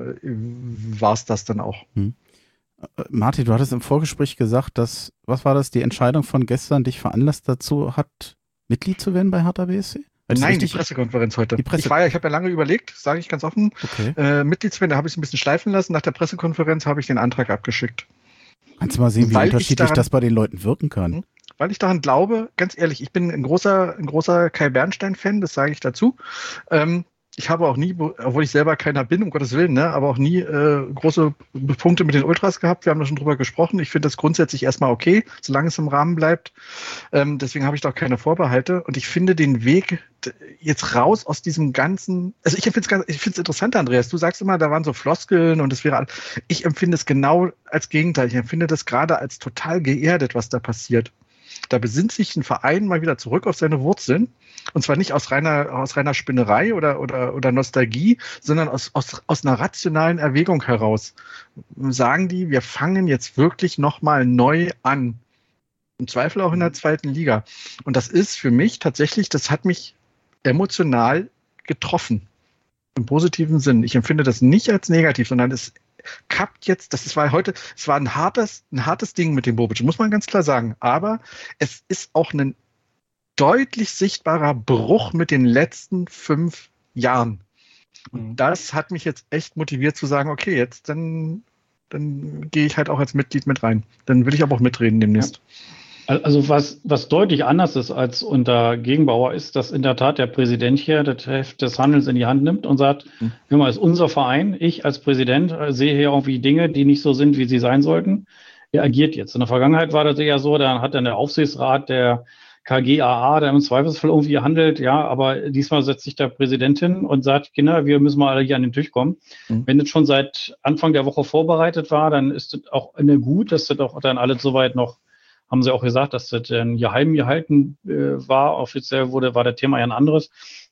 war es das dann auch. Hm. Martin, du hattest im Vorgespräch gesagt, dass, was war das, die Entscheidung von gestern dich veranlasst dazu hat, Mitglied zu werden bei Hertha B S C? Nein, die Pressekonferenz heute. Die Presse- ich war ja, ich habe ja lange überlegt, sage ich ganz offen, okay. äh, Mitglied zu werden, da habe ich es ein bisschen schleifen lassen. Nach der Pressekonferenz habe ich den Antrag abgeschickt. Kannst du mal sehen, wie weil unterschiedlich daran, das bei den Leuten wirken kann? Weil ich daran glaube, ganz ehrlich, ich bin ein großer, ein großer Kai Bernstein-Fan, das sage ich dazu. Ähm, ich habe auch nie, obwohl ich selber keiner bin, um Gottes Willen, ne, aber auch nie äh, große Punkte mit den Ultras gehabt. Wir haben da schon drüber gesprochen. Ich finde das grundsätzlich erstmal okay, solange es im Rahmen bleibt. Ähm, deswegen habe ich da auch keine Vorbehalte. Und ich finde den Weg jetzt raus aus diesem ganzen, also ich finde es ganz, ich finde es interessant, Andreas. Du sagst immer, da waren so Floskeln und es wäre, ich empfinde es genau als Gegenteil. Ich empfinde das gerade als total geerdet, was da passiert. Da besinnt sich ein Verein mal wieder zurück auf seine Wurzeln. Und zwar nicht aus reiner, aus reiner Spinnerei oder, oder, oder Nostalgie, sondern aus, aus, aus einer rationalen Erwägung heraus. Sagen die, wir fangen jetzt wirklich nochmal neu an. Im Zweifel auch in der zweiten Liga. Und das ist für mich tatsächlich, das hat mich emotional getroffen. Im positiven Sinn. Ich empfinde das nicht als negativ, sondern es kappt jetzt, das war heute, es war ein hartes, ein hartes Ding mit dem Bobic, muss man ganz klar sagen. Aber es ist auch ein deutlich sichtbarer Bruch mit den letzten fünf Jahren. Und das hat mich jetzt echt motiviert zu sagen, okay, jetzt dann, dann gehe ich halt auch als Mitglied mit rein. Dann will ich aber auch mitreden demnächst. Ja. Also was, was deutlich anders ist als unter Gegenbauer ist, dass in der Tat der Präsident hier das Heft des Handelns in die Hand nimmt und sagt, hm. hör mal, ist unser Verein, ich als Präsident sehe hier irgendwie Dinge, die nicht so sind, wie sie sein sollten. Er agiert jetzt. In der Vergangenheit war das eher so, dann hat dann der Aufsichtsrat der K G A A, der im Zweifelsfall irgendwie handelt, ja, aber diesmal setzt sich der Präsident hin und sagt, Kinder, wir müssen mal alle hier an den Tisch kommen. Mhm. Wenn das schon seit Anfang der Woche vorbereitet war, dann ist das auch eine gut, dass das auch dann alles soweit noch, haben sie auch gesagt, dass das dann geheim gehalten äh, war. Offiziell wurde, war das Thema ja ein anderes.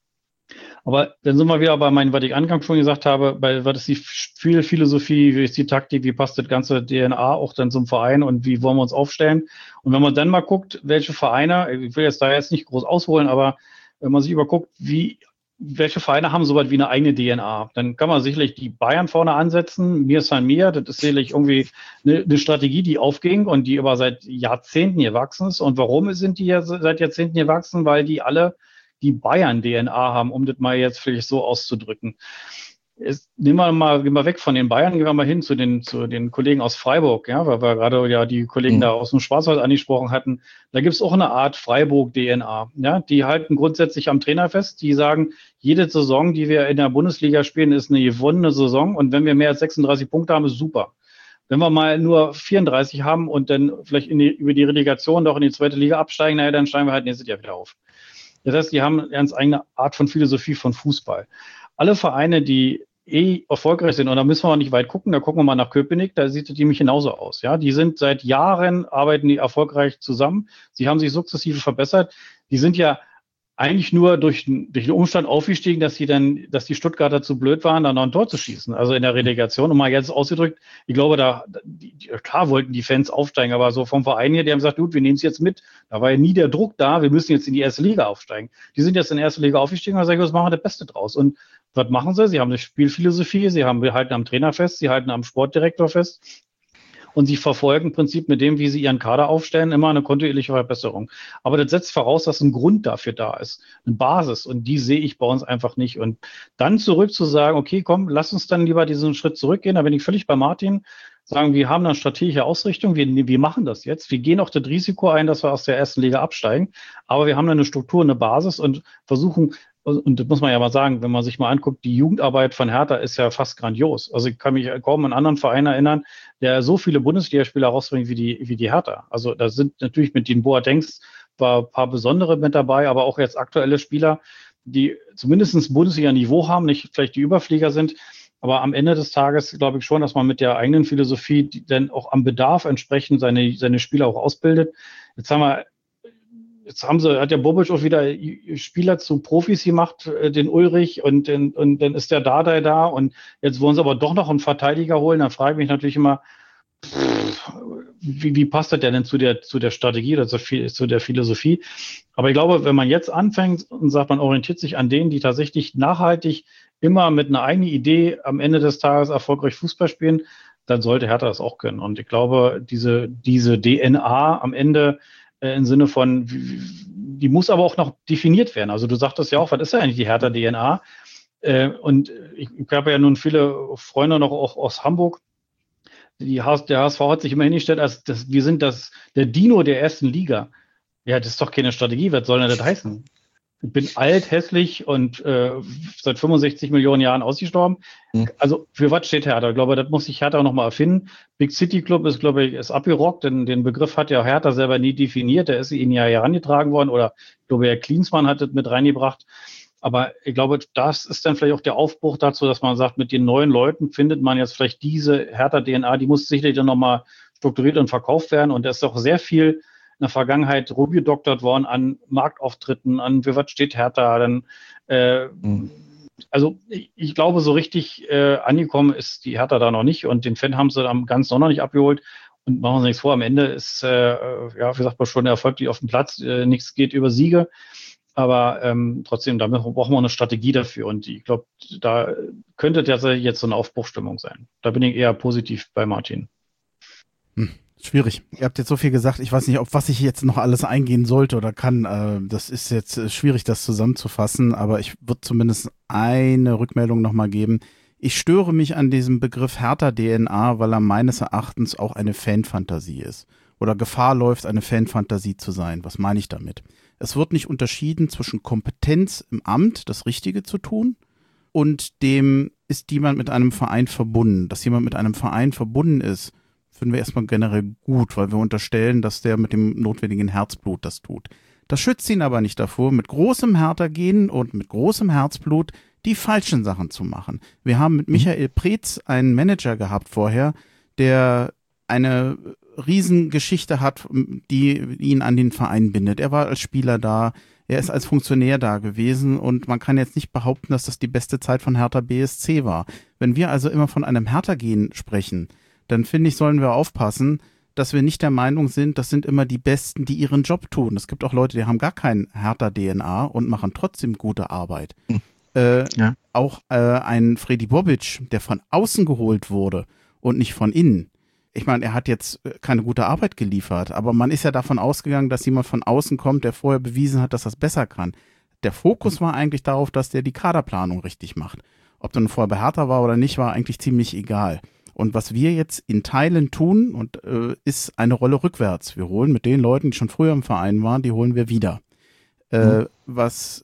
Aber dann sind wir wieder bei meinem, was ich anfangs schon gesagt habe, bei was ist die viel Philosophie, wie ist die Taktik, wie passt das ganze D N A auch dann zum Verein und wie wollen wir uns aufstellen? Und wenn man dann mal guckt, welche Vereine, ich will jetzt da jetzt nicht groß ausholen, aber wenn man sich überguckt, wie, welche Vereine haben so weit wie eine eigene D N A, dann kann man sicherlich die Bayern vorne ansetzen. Mir San Mir, das ist sicherlich irgendwie eine, eine Strategie, die aufging und die aber seit Jahrzehnten gewachsen ist. Und warum sind die ja seit Jahrzehnten gewachsen? Weil die alle die Bayern-D N A haben, um das mal jetzt vielleicht so auszudrücken. Ist, nehmen wir mal, gehen wir weg von den Bayern, gehen wir mal hin zu den, zu den Kollegen aus Freiburg, ja, weil wir gerade ja die Kollegen mhm. da aus dem Schwarzwald angesprochen hatten. Da gibt es auch eine Art Freiburg-D N A. Ja, die halten grundsätzlich am Trainer fest. Die sagen, jede Saison, die wir in der Bundesliga spielen, ist eine gewonnene Saison. Und wenn wir mehr als sechsunddreißig Punkte haben, ist super. Wenn wir mal nur vierunddreißig haben und dann vielleicht in die, über die Relegation doch in die zweite Liga absteigen, naja, dann steigen wir halt nächstes Jahr wieder auf. Das heißt, die haben eine ganz eigene Art von Philosophie von Fußball. Alle Vereine, die eh erfolgreich sind, und da müssen wir auch nicht weit gucken, da gucken wir mal nach Köpenick, da sieht es nämlich genauso aus. Ja, die sind seit Jahren, arbeiten die erfolgreich zusammen. Sie haben sich sukzessive verbessert. Die sind ja eigentlich nur durch, durch den Umstand aufgestiegen, dass sie dann, dass die Stuttgarter zu blöd waren, da noch ein Tor zu schießen. Also in der Relegation, und mal jetzt ausgedrückt, ich glaube, da, die, klar wollten die Fans aufsteigen, aber so vom Verein hier, die haben gesagt, gut, wir nehmen es jetzt mit. Da war ja nie der Druck da, wir müssen jetzt in die erste Liga aufsteigen. Die sind jetzt in die erste Liga aufgestiegen, und sagen, was machen wir das Beste draus? Und was machen sie? Sie haben eine Spielphilosophie, sie haben, wir halten am Trainer fest, sie halten am Sportdirektor fest. Und sie verfolgen im Prinzip mit dem, wie sie ihren Kader aufstellen, immer eine kontinuierliche Verbesserung. Aber das setzt voraus, dass ein Grund dafür da ist, eine Basis. Und die sehe ich bei uns einfach nicht. Und dann zurück zu sagen, okay, komm, lass uns dann lieber diesen Schritt zurückgehen. Da bin ich völlig bei Martin. Sagen, wir haben eine strategische Ausrichtung. Wir, wir machen das jetzt. Wir gehen auch das Risiko ein, dass wir aus der ersten Liga absteigen. Aber wir haben eine Struktur, eine Basis und versuchen, und das muss man ja mal sagen, wenn man sich mal anguckt, die Jugendarbeit von Hertha ist ja fast grandios. Also ich kann mich kaum an einen anderen Verein erinnern, der so viele Bundesligaspieler rausbringt wie die, wie die Hertha. Also da sind natürlich mit den Boatengs war ein paar besondere mit dabei, aber auch jetzt aktuelle Spieler, die zumindest ein Bundesliga-Niveau haben, nicht vielleicht die Überflieger sind. Aber am Ende des Tages glaube ich schon, dass man mit der eigenen Philosophie die dann auch am Bedarf entsprechend seine, seine Spieler auch ausbildet. Jetzt haben wir Jetzt haben sie, hat der Bobic auch wieder Spieler zu Profis gemacht, den Ulrich, und, den, und dann ist der Dardai da, und jetzt wollen sie aber doch noch einen Verteidiger holen. Dann frage ich mich natürlich immer, pff, wie, wie passt das denn zu der, zu der Strategie oder zu, zu der Philosophie? Aber ich glaube, wenn man jetzt anfängt und sagt, man orientiert sich an denen, die tatsächlich nachhaltig immer mit einer eigenen Idee am Ende des Tages erfolgreich Fußball spielen, dann sollte Hertha das auch können. Und ich glaube, diese, diese D N A am Ende im Sinne von, die muss aber auch noch definiert werden. Also du sagtest ja auch, was ist ja eigentlich die Hertha-D N A? Und ich, ich habe ja nun viele Freunde noch auch aus Hamburg. Die, der H S V hat sich immer hingestellt, als das, wir sind das, der Dino der ersten Liga. Ja, das ist doch keine Strategie. Was soll denn das heißen? Ich bin alt, hässlich und äh, seit fünfundsechzig Millionen Jahren ausgestorben. Mhm. Also für was steht Hertha? Ich glaube, das muss sich Hertha nochmal erfinden. Big City Club ist, glaube ich, ist abgerockt, denn den Begriff hat ja Hertha selber nie definiert. Der ist ihnen ja herangetragen worden, oder ich glaube, Herr Klinsmann hat das mit reingebracht. Aber ich glaube, das ist dann vielleicht auch der Aufbruch dazu, dass man sagt, mit den neuen Leuten findet man jetzt vielleicht diese Hertha-D N A, die muss sicherlich dann nochmal strukturiert und verkauft werden. Und da ist auch sehr viel in der Vergangenheit rumgedoktert worden an Marktauftritten, an für was steht Hertha, dann äh, mhm. Also ich, ich glaube, so richtig äh, angekommen ist die Hertha da noch nicht, und den Fan haben sie am ganz noch nicht abgeholt. Und machen wir uns nichts vor, am Ende ist, äh, ja, wie sagt man schon, der Erfolg liegt auf dem Platz, äh, nichts geht über Siege. Aber ähm, trotzdem, da brauchen wir eine Strategie dafür. Und ich glaube, da könnte tatsächlich jetzt so eine Aufbruchstimmung sein. Da bin ich eher positiv bei Martin. Hm. Schwierig. Ihr habt jetzt so viel gesagt, ich weiß nicht, auf was ich jetzt noch alles eingehen sollte oder kann. Äh, das ist jetzt schwierig, das zusammenzufassen, aber ich würde zumindest eine Rückmeldung nochmal geben. Ich störe mich an diesem Begriff Hertha-D N A, weil er meines Erachtens auch eine Fanfantasie ist. Oder Gefahr läuft, eine Fanfantasie zu sein. Was meine ich damit? Es wird nicht unterschieden zwischen Kompetenz im Amt, das Richtige zu tun, und dem, ist jemand mit einem Verein verbunden. Dass jemand mit einem Verein verbunden ist, finden wir erstmal generell gut, weil wir unterstellen, dass der mit dem notwendigen Herzblut das tut. Das schützt ihn aber nicht davor, mit großem Hertha-Gehen und mit großem Herzblut die falschen Sachen zu machen. Wir haben mit Michael Preetz einen Manager gehabt vorher, der eine Riesengeschichte hat, die ihn an den Verein bindet. Er war als Spieler da, er ist als Funktionär da gewesen, und man kann jetzt nicht behaupten, dass das die beste Zeit von Hertha B S C war. Wenn wir also immer von einem Hertha-Gehen sprechen, dann finde ich, sollen wir aufpassen, dass wir nicht der Meinung sind, das sind immer die Besten, die ihren Job tun. Es gibt auch Leute, die haben gar kein Hertha-D N A und machen trotzdem gute Arbeit. Hm. Äh, ja. Auch äh, ein Freddy Bobic, der von außen geholt wurde und nicht von innen. Ich meine, er hat jetzt keine gute Arbeit geliefert, aber man ist ja davon ausgegangen, dass jemand von außen kommt, der vorher bewiesen hat, dass das besser kann. Der Fokus war eigentlich darauf, dass der die Kaderplanung richtig macht. Ob du vorher bei Hertha war oder nicht, war eigentlich ziemlich egal. Und was wir jetzt in Teilen tun, und äh, ist eine Rolle rückwärts. Wir holen mit den Leuten, die schon früher im Verein waren, die holen wir wieder. Äh, mhm. Was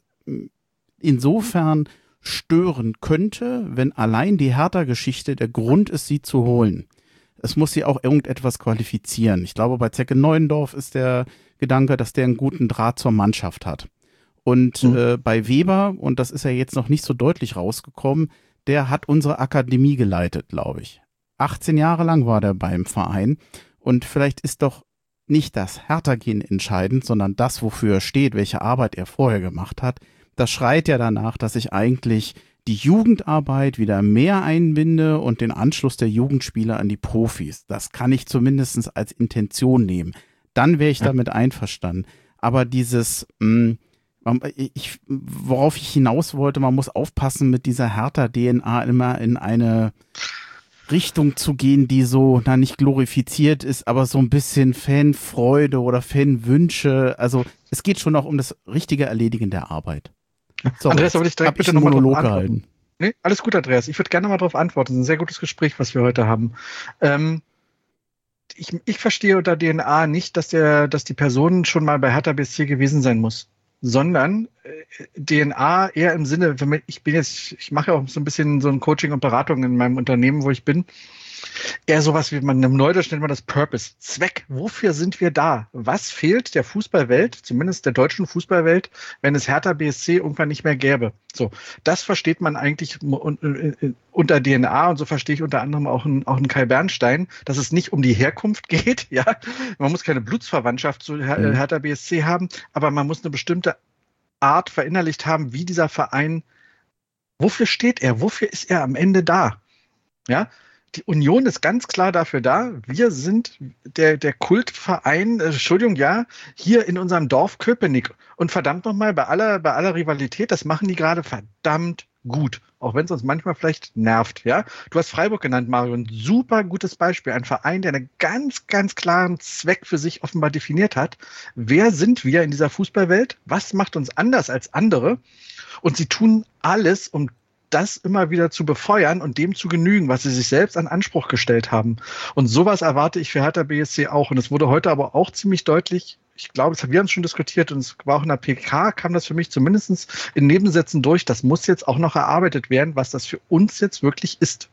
insofern stören könnte, wenn allein die Hertha-Geschichte der Grund ist, sie zu holen. Es muss sie auch irgendetwas qualifizieren. Ich glaube, bei Zecke Neuendorf ist der Gedanke, dass der einen guten Draht zur Mannschaft hat. Und mhm. äh, bei Weber, und das ist ja jetzt noch nicht so deutlich rausgekommen, der hat unsere Akademie geleitet, glaube ich. achtzehn Jahre lang war der beim Verein. Und vielleicht ist doch nicht das Hertha-Gehen entscheidend, sondern das, wofür er steht, welche Arbeit er vorher gemacht hat. Das schreit ja danach, dass ich eigentlich die Jugendarbeit wieder mehr einbinde und den Anschluss der Jugendspieler an die Profis. Das kann ich zumindest als Intention nehmen. Dann wäre ich ja. damit einverstanden. Aber dieses, mh, ich, worauf ich hinaus wollte, man muss aufpassen, mit dieser Hertha-D N A immer in eine Richtung zu gehen, die so, na, nicht glorifiziert ist, aber so ein bisschen Fanfreude oder Fanwünsche. Also es geht schon auch um das richtige Erledigen der Arbeit. So, Andreas, aber ich direkt bitte nochmal Monolog gehalten. Nee, alles gut, Andreas. Ich würde gerne mal darauf antworten. Das ist ein sehr gutes Gespräch, was wir heute haben. Ähm, ich, ich verstehe unter D N A nicht, dass der, dass die Person schon mal bei Hertha B S C gewesen sein muss, sondern äh, D N A eher im Sinne, wenn ich bin jetzt, ich mache ja auch so ein bisschen so ein Coaching und Beratung in meinem Unternehmen, wo ich bin. Eher sowas wie man im Neudeutsch nennt man das Purpose. Zweck. Wofür sind wir da? Was fehlt der Fußballwelt, zumindest der deutschen Fußballwelt, wenn es Hertha B S C irgendwann nicht mehr gäbe? So, das versteht man eigentlich unter D N A und so verstehe ich unter anderem auch einen, auch einen Kai Bernstein, dass es nicht um die Herkunft geht. Ja, man muss keine Blutsverwandtschaft zu Her- Hertha B S C haben, aber man muss eine bestimmte Art verinnerlicht haben, wie dieser Verein, wofür steht er? Wofür ist er am Ende da? Ja, die Union ist ganz klar dafür da. Wir sind der, der Kultverein, äh, Entschuldigung, ja, hier in unserem Dorf Köpenick. Und verdammt nochmal, bei aller, bei aller Rivalität, das machen die gerade verdammt gut. Auch wenn es uns manchmal vielleicht nervt, ja. Du hast Freiburg genannt, Mario, ein super gutes Beispiel. Ein Verein, der einen ganz, ganz klaren Zweck für sich offenbar definiert hat. Wer sind wir in dieser Fußballwelt? Was macht uns anders als andere? Und sie tun alles, um das immer wieder zu befeuern und dem zu genügen, was sie sich selbst an Anspruch gestellt haben. Und sowas erwarte ich für Hertha B S C auch. Und es wurde heute aber auch ziemlich deutlich, ich glaube, das haben wir uns schon diskutiert und es war auch in der P K, kam das für mich zumindest in Nebensätzen durch, das muss jetzt auch noch erarbeitet werden, was das für uns jetzt wirklich ist.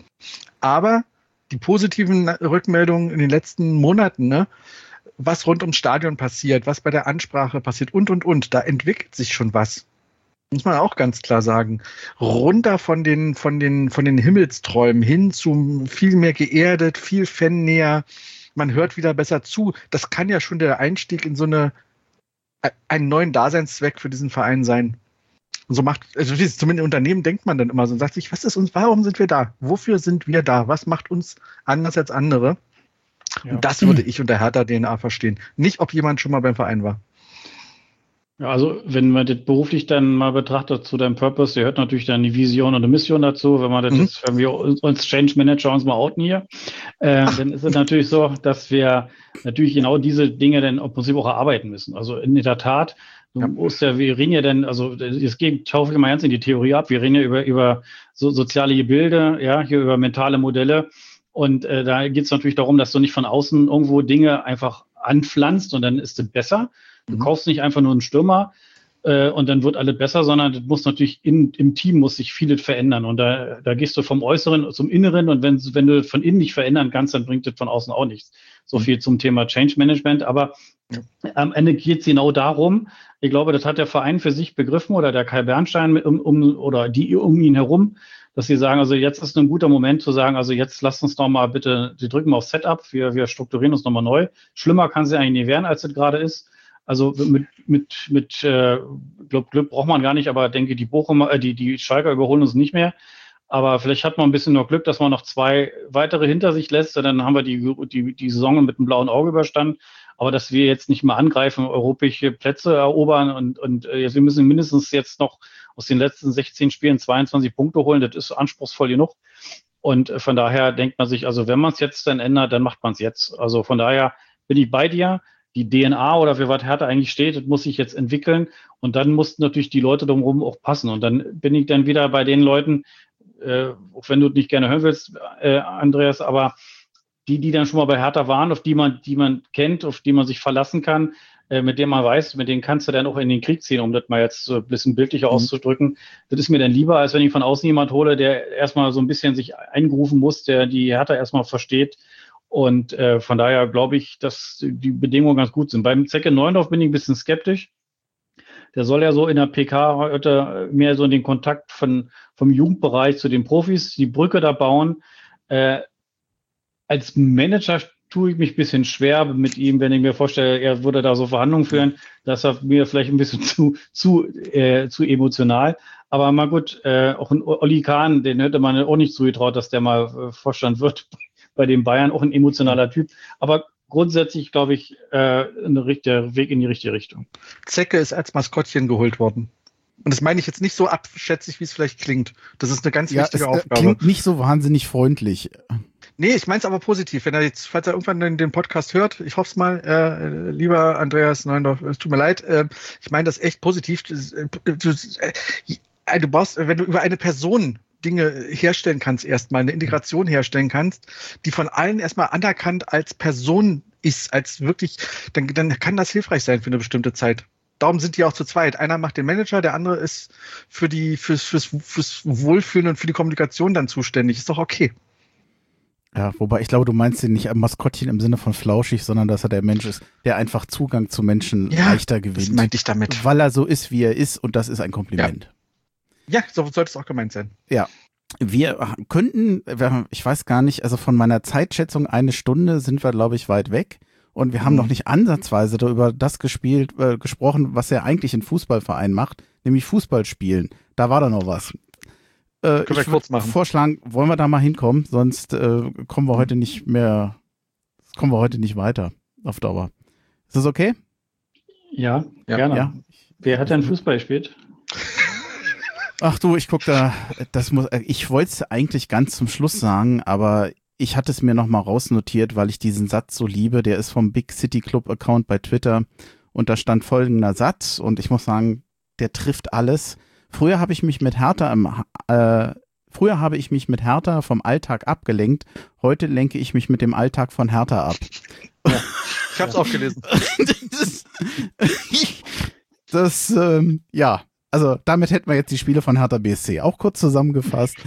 Aber die positiven Rückmeldungen in den letzten Monaten, ne, was rund ums Stadion passiert, was bei der Ansprache passiert und, und, und, da entwickelt sich schon was. Muss man auch ganz klar sagen. Runter von den, von den, von den Himmelsträumen hin zu viel mehr geerdet, viel fannäher. Man hört wieder besser zu. Das kann ja schon der Einstieg in so eine, einen neuen Daseinszweck für diesen Verein sein. Und so macht, also zumindest im Unternehmen denkt man dann immer so und sagt sich, was ist uns, warum sind wir da? Wofür sind wir da? Was macht uns anders als andere? Ja. Und das würde ich unter Hertha D N A verstehen. Nicht, ob jemand schon mal beim Verein war. Ja, also wenn man das beruflich dann mal betrachtet zu deinem Purpose, der hört natürlich dann die Vision und die Mission dazu. Wenn man das mhm. jetzt, wenn wir uns Change Manager uns mal outen hier, äh, dann ist es natürlich so, dass wir natürlich genau diese Dinge dann im Prinzip auch erarbeiten müssen. Also in der Tat, du ja. musst ja, wir reden ja dann, also es geht, schaue ich mal ganz in die Theorie ab, wir reden ja über, über so soziale Gebilde, ja, hier über mentale Modelle. Und äh, da geht es natürlich darum, dass du nicht von außen irgendwo Dinge einfach anpflanzt und dann ist es besser. Du kaufst nicht einfach nur einen Stürmer äh, und dann wird alles besser, sondern das muss natürlich in, im Team muss sich vieles verändern. Und da, da gehst du vom Äußeren zum Inneren und wenn, wenn du von innen nicht verändern kannst, dann bringt das von außen auch nichts. So viel zum Thema Change Management. Aber ja. am Ende geht es genau darum, ich glaube, das hat der Verein für sich begriffen oder der Kai Bernstein mit, um, um, oder die um ihn herum, dass sie sagen, also jetzt ist ein guter Moment zu sagen, also jetzt lasst uns doch mal bitte, die drücken mal auf Setup, wir, wir strukturieren uns nochmal neu. Schlimmer kann es ja eigentlich nicht werden, als es gerade ist. Also mit, mit, mit äh, Glück, Glück braucht man gar nicht, aber denke, die Bochumer, äh, die, die Schalker überholen uns nicht mehr. Aber vielleicht hat man ein bisschen noch Glück, dass man noch zwei weitere hinter sich lässt. Dann haben wir die, die, die Saison mit einem blauen Auge überstanden. Aber dass wir jetzt nicht mal angreifen, europäische Plätze erobern und, und äh, wir müssen mindestens jetzt noch aus den letzten sechzehn Spielen zweiundzwanzig Punkte holen, das ist anspruchsvoll genug. Und äh, von daher denkt man sich, also wenn man es jetzt dann ändert, dann macht man es jetzt. Also von daher bin ich bei dir. Die D N A oder für was Hertha eigentlich steht, das muss sich jetzt entwickeln und dann mussten natürlich die Leute drumherum auch passen und dann bin ich dann wieder bei den Leuten, äh, auch wenn du nicht gerne hören willst, äh, Andreas, aber die, die dann schon mal bei Hertha waren, auf die man, die man kennt, auf die man sich verlassen kann, äh, mit denen man weiß, mit denen kannst du dann auch in den Krieg ziehen, um das mal jetzt so ein bisschen bildlicher mhm. auszudrücken. Das ist mir dann lieber, als wenn ich von außen jemand hole, der erstmal so ein bisschen sich eingerufen muss, der die Hertha erstmal versteht. Und äh, von daher glaube ich, dass die Bedingungen ganz gut sind. Beim Zecke Neuendorf bin ich ein bisschen skeptisch. Der soll ja so in der P K heute mehr so in den Kontakt von, vom Jugendbereich zu den Profis, die Brücke da bauen. Äh, als Manager tue ich mich ein bisschen schwer mit ihm, wenn ich mir vorstelle, er würde da so Verhandlungen führen, dass er mir vielleicht ein bisschen zu, zu, äh, zu emotional. Aber mal gut, äh, auch ein Olli Kahn, den hätte man auch nicht zugetraut, dass der mal äh, Vorstand wird bei den Bayern, auch ein emotionaler Typ. Aber grundsätzlich, glaube ich, äh, eine, der Weg in die richtige Richtung. Zecke ist als Maskottchen geholt worden. Und das meine ich jetzt nicht so abschätzig, wie es vielleicht klingt. Das ist eine ganz ja, wichtige es, Aufgabe. Klingt nicht so wahnsinnig freundlich. Nee, ich meine es aber positiv. Wenn er jetzt, falls er irgendwann den, den Podcast hört, ich hoffe es mal, äh, lieber Andreas Neuendorf, es tut mir leid, äh, ich meine das echt positiv. Das, äh, du, äh, du brauchst, wenn du über eine Person Dinge herstellen kannst, erstmal eine Integration herstellen kannst, die von allen erstmal anerkannt als Person ist, als wirklich, dann, dann kann das hilfreich sein für eine bestimmte Zeit. Darum sind die auch zu zweit. Einer macht den Manager, der andere ist für die, fürs, fürs, fürs Wohlfühlen und für die Kommunikation dann zuständig. Ist doch okay. Ja, wobei ich glaube, du meinst den nicht am Maskottchen im Sinne von flauschig, sondern dass er der Mensch ist, der einfach Zugang zu Menschen ja, leichter gewinnt. Das meinte ich damit. Weil er so ist, wie er ist, und das ist ein Kompliment. Ja. Ja, so sollte es auch gemeint sein. Ja, wir könnten, ich weiß gar nicht, also von meiner Zeitschätzung eine Stunde sind wir, glaube ich, weit weg. Und wir haben mhm. noch nicht ansatzweise über das gespielt, äh, gesprochen, was er eigentlich in Fußballverein macht, nämlich Fußball spielen. Da war da noch was. Äh, Können wir kurz machen. Vorschlagen, wollen wir da mal hinkommen, sonst äh, kommen wir heute nicht mehr, kommen wir heute nicht weiter auf Dauer. Ist das okay? Ja, ja. gerne. Ja. Wer hat denn Fußball gespielt? Ach du, ich guck da, das muss, ich wollte es eigentlich ganz zum Schluss sagen, aber ich hatte es mir nochmal rausnotiert, weil ich diesen Satz so liebe. Der ist vom Big City Club Account bei Twitter und da stand folgender Satz und ich muss sagen, der trifft alles. Früher habe ich mich mit Hertha im, äh, früher habe ich mich mit Hertha vom Alltag abgelenkt. Heute lenke ich mich mit dem Alltag von Hertha ab. Ja, ich habe es auch gelesen. das, das ähm, ja. Also damit hätten wir jetzt die Spiele von Hertha B S C auch kurz zusammengefasst.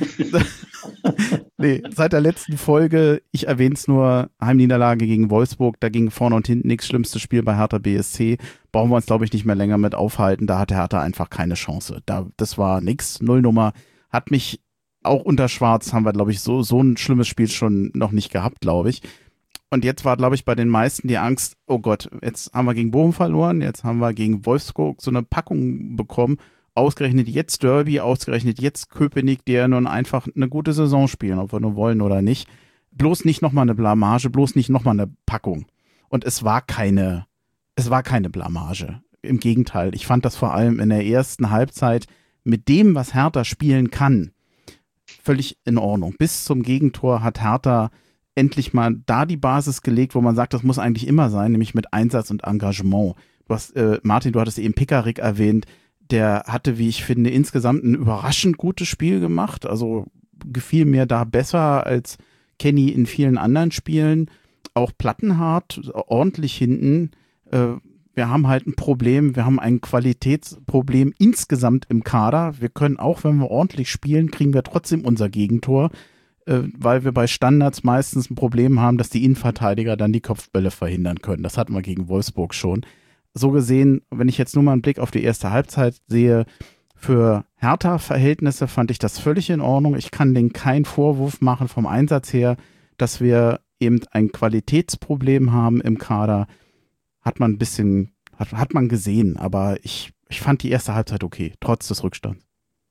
Nee, seit der letzten Folge, ich erwähne es nur, Heimniederlage gegen Wolfsburg, da ging vorne und hinten nichts, schlimmstes Spiel bei Hertha B S C. Brauchen wir uns, glaube ich, nicht mehr länger mit aufhalten. Da hatte Hertha einfach keine Chance. Da, das war nix, Nullnummer. Hat mich auch unter Schwarz, haben wir, glaube ich, so, so ein schlimmes Spiel schon noch nicht gehabt, glaube ich. Und jetzt war, glaube ich, bei den meisten die Angst, oh Gott, jetzt haben wir gegen Bochum verloren, jetzt haben wir gegen Wolfsburg so eine Packung bekommen. Ausgerechnet jetzt Derby, ausgerechnet jetzt Köpenick, die ja nun einfach eine gute Saison spielen, ob wir nur wollen oder nicht. Bloß nicht nochmal eine Blamage, bloß nicht nochmal eine Packung. Und es war keine, es war keine Blamage. Im Gegenteil, ich fand das vor allem in der ersten Halbzeit mit dem, was Hertha spielen kann, völlig in Ordnung. Bis zum Gegentor hat Hertha endlich mal da die Basis gelegt, wo man sagt, das muss eigentlich immer sein, nämlich mit Einsatz und Engagement. Du hast, äh, Martin, du hattest eben Pekarik erwähnt, der hatte, wie ich finde, insgesamt ein überraschend gutes Spiel gemacht, also gefiel mir da besser als Kenny in vielen anderen Spielen, auch Plattenhardt, ordentlich hinten. Äh, wir haben halt ein Problem, wir haben ein Qualitätsproblem insgesamt im Kader. Wir können auch, wenn wir ordentlich spielen, kriegen wir trotzdem unser Gegentor, äh, weil wir bei Standards meistens ein Problem haben, dass die Innenverteidiger dann die Kopfbälle verhindern können. Das hatten wir gegen Wolfsburg schon. So gesehen, wenn ich jetzt nur mal einen Blick auf die erste Halbzeit sehe, für Hertha-Verhältnisse fand ich das völlig in Ordnung. Ich kann denen keinen Vorwurf machen vom Einsatz her, dass wir eben ein Qualitätsproblem haben im Kader. Hat man ein bisschen, hat, hat man gesehen, aber ich, ich fand die erste Halbzeit okay, trotz des Rückstands.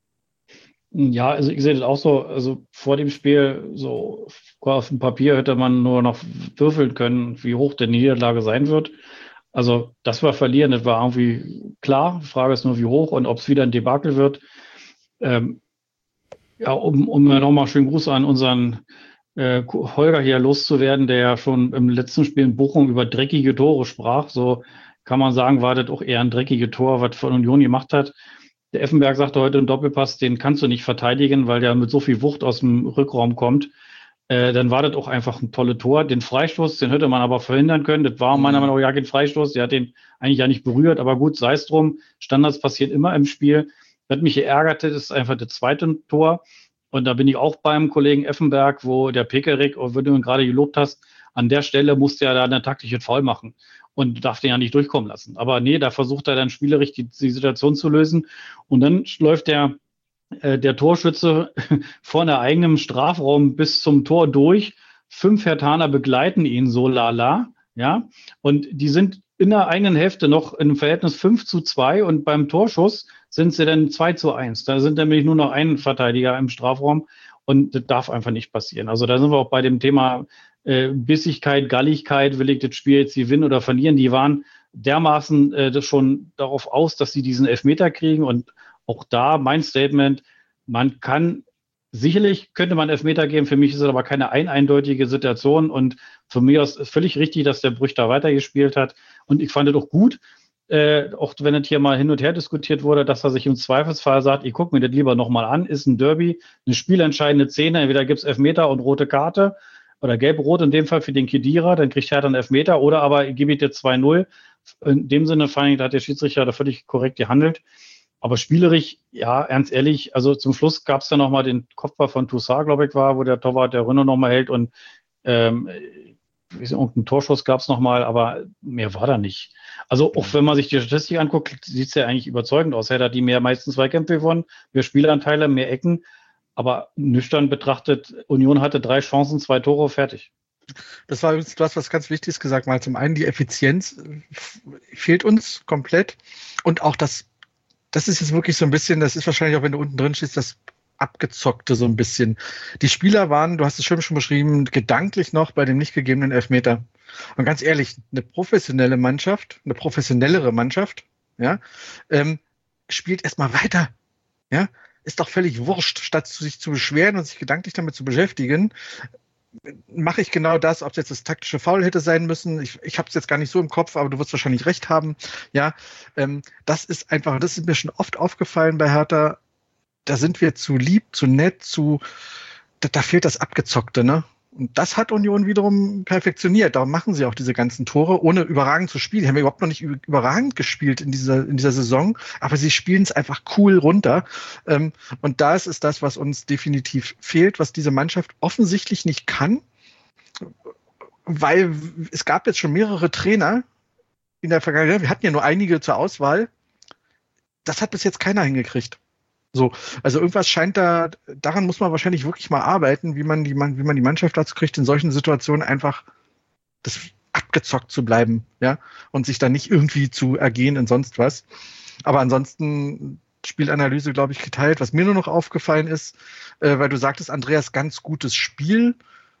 Ja, also ich sehe das auch so, also vor dem Spiel, so auf dem Papier hätte man nur noch würfeln können, wie hoch die Niederlage sein wird. Also, dass wir verlieren, das war irgendwie klar. Die Frage ist nur, wie hoch und ob es wieder ein Debakel wird. Ähm, ja, um, um nochmal schönen Gruß an unseren äh, Holger hier loszuwerden, der ja schon im letzten Spiel in Bochum über dreckige Tore sprach. So kann man sagen, war das auch eher ein dreckiges Tor, was von Union gemacht hat. Der Effenberg sagte heute im Doppelpass, den kannst du nicht verteidigen, weil der mit so viel Wucht aus dem Rückraum kommt. Äh, dann war das auch einfach ein tolles Tor. Den Freistoß, den hätte man aber verhindern können. Das war meiner Meinung nach ja kein Freistoß. Der hat den eigentlich ja nicht berührt, aber gut, sei es drum. Standards passieren immer im Spiel. Was mich geärgert hat, ist einfach das zweite Tor. Und da bin ich auch beim Kollegen Effenberg, wo der Pekerik, wenn du ihn gerade gelobt hast, an der Stelle musste er da eine taktische Foul machen und darf den ja nicht durchkommen lassen. Aber nee, da versucht er dann spielerisch die, die Situation zu lösen. Und dann läuft der der Torschütze von der eigenen Strafraum bis zum Tor durch. Fünf Herthaner begleiten ihn so lala, ja. Und die sind in der eigenen Hälfte noch im Verhältnis fünf zu zwei und beim Torschuss sind sie dann zwei zu eins. Da sind nämlich nur noch ein Verteidiger im Strafraum und das darf einfach nicht passieren. Also da sind wir auch bei dem Thema äh, Bissigkeit, Galligkeit, will ich das Spiel jetzt gewinnen oder verlieren. Die waren dermaßen äh, das schon darauf aus, dass sie diesen Elfmeter kriegen und auch da mein Statement, man kann, sicherlich könnte man Elfmeter geben, für mich ist es aber keine ein eindeutige Situation und für mich ist völlig richtig, dass der Brüch da weitergespielt hat und ich fand es auch gut, äh, auch wenn es hier mal hin und her diskutiert wurde, dass er sich im Zweifelsfall sagt, ich gucke mir das lieber nochmal an, ist ein Derby, eine spielentscheidende Szene, entweder gibt es Elfmeter und rote Karte oder gelb-rot in dem Fall für den Kedira, dann kriegt er dann Elfmeter oder aber ich gebe ich dir zwei null. In dem Sinne fand ich, da hat der Schiedsrichter da völlig korrekt gehandelt. Aber spielerisch, ja, ernst ehrlich, also zum Schluss gab es dann nochmal den Kopfball von Toussaint, glaube ich, war, wo der Torwart der Renault nochmal hält und ähm, irgendeinen Torschuss gab es nochmal, aber mehr war da nicht. Also auch wenn man sich die Statistik anguckt, sieht es ja eigentlich überzeugend aus. Er hat die mehr meistens Zweikämpfe gewonnen, mehr Spielanteile, mehr Ecken, aber nüchtern betrachtet, Union hatte drei Chancen, zwei Tore, fertig. Das war übrigens, du hast was ganz Wichtiges gesagt, mal zum einen die Effizienz fehlt uns komplett und auch das Das ist jetzt wirklich so ein bisschen, das ist wahrscheinlich auch, wenn du unten drin stehst, das Abgezockte so ein bisschen. Die Spieler waren, du hast es schön schon beschrieben, gedanklich noch bei dem nicht gegebenen Elfmeter. Und ganz ehrlich, eine professionelle Mannschaft, eine professionellere Mannschaft, ja, ähm, spielt erstmal weiter. Ja, ist doch völlig wurscht, statt sich zu beschweren und sich gedanklich damit zu beschäftigen, mache ich genau das, ob es jetzt das taktische Foul hätte sein müssen. Ich, ich habe es jetzt gar nicht so im Kopf, aber du wirst wahrscheinlich recht haben. Ja, ähm, das ist einfach, das ist mir schon oft aufgefallen bei Hertha. Da sind wir zu lieb, zu nett, zu, da, da fehlt das Abgezockte, ne? Und das hat Union wiederum perfektioniert. Darum machen sie auch diese ganzen Tore, ohne überragend zu spielen. Die haben ja überhaupt noch nicht überragend gespielt in dieser, in dieser Saison, aber sie spielen es einfach cool runter. Ähm, und das ist das, was uns definitiv fehlt, was diese Mannschaft offensichtlich nicht kann, weil es gab jetzt schon mehrere Trainer in der Vergangenheit. Wir hatten ja nur einige zur Auswahl. Das hat bis jetzt keiner hingekriegt. So, also irgendwas scheint da, daran muss man wahrscheinlich wirklich mal arbeiten, wie man die, wie man die Mannschaft dazu kriegt, in solchen Situationen einfach das abgezockt zu bleiben, ja, und sich dann nicht irgendwie zu ergehen in sonst was. Aber ansonsten Spielanalyse, glaube ich, geteilt. Was mir nur noch aufgefallen ist, äh, weil du sagtest, Andreas, ganz gutes Spiel.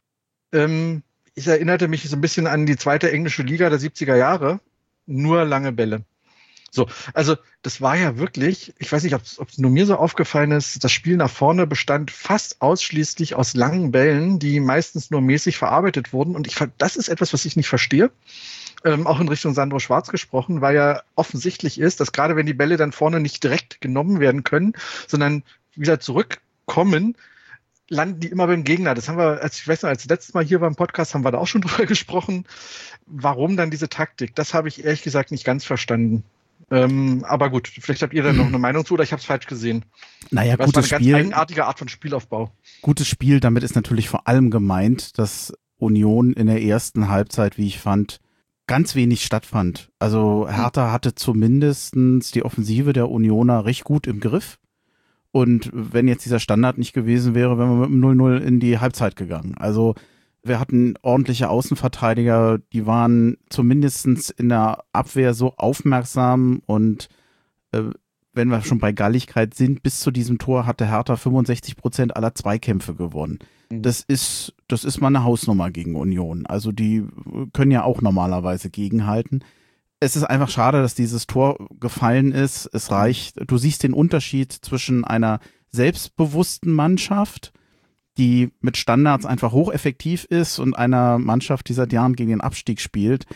Ähm, ich erinnerte mich so ein bisschen an die zweite englische Liga der siebziger Jahre. Nur lange Bälle. So, also das war ja wirklich, ich weiß nicht, ob es nur mir so aufgefallen ist, das Spiel nach vorne bestand fast ausschließlich aus langen Bällen, die meistens nur mäßig verarbeitet wurden. Und ich fand, das ist etwas, was ich nicht verstehe. Ähm, auch in Richtung Sandro Schwarz gesprochen, weil ja offensichtlich ist, dass gerade wenn die Bälle dann vorne nicht direkt genommen werden können, sondern wieder zurückkommen, landen die immer beim Gegner. Das haben wir, als ich weiß noch, als letztes Mal hier beim Podcast haben wir da auch schon drüber gesprochen. Warum dann diese Taktik? Das habe ich ehrlich gesagt nicht ganz verstanden. Ähm, aber gut, vielleicht habt ihr da noch eine Meinung zu oder ich habe es falsch gesehen. Naja, das gutes war eine Spiel. ganz eigenartige Art von Spielaufbau. Gutes Spiel, damit ist natürlich vor allem gemeint, dass Union in der ersten Halbzeit, wie ich fand, ganz wenig stattfand. Also Hertha hatte zumindestens die Offensive der Unioner recht gut im Griff. Und wenn jetzt dieser Standard nicht gewesen wäre, wären wir mit dem null null in die Halbzeit gegangen. Also wir hatten ordentliche Außenverteidiger, die waren zumindest in der Abwehr so aufmerksam und äh, wenn wir schon bei Galligkeit sind, bis zu diesem Tor hatte Hertha fünfundsechzig Prozent aller Zweikämpfe gewonnen. Das ist, das ist mal eine Hausnummer gegen Union. Also die können ja auch normalerweise gegenhalten. Es ist einfach schade, dass dieses Tor gefallen ist. Es reicht, du siehst den Unterschied zwischen einer selbstbewussten Mannschaft, die mit Standards einfach hocheffektiv ist und einer Mannschaft, die seit Jahren gegen den Abstieg spielt.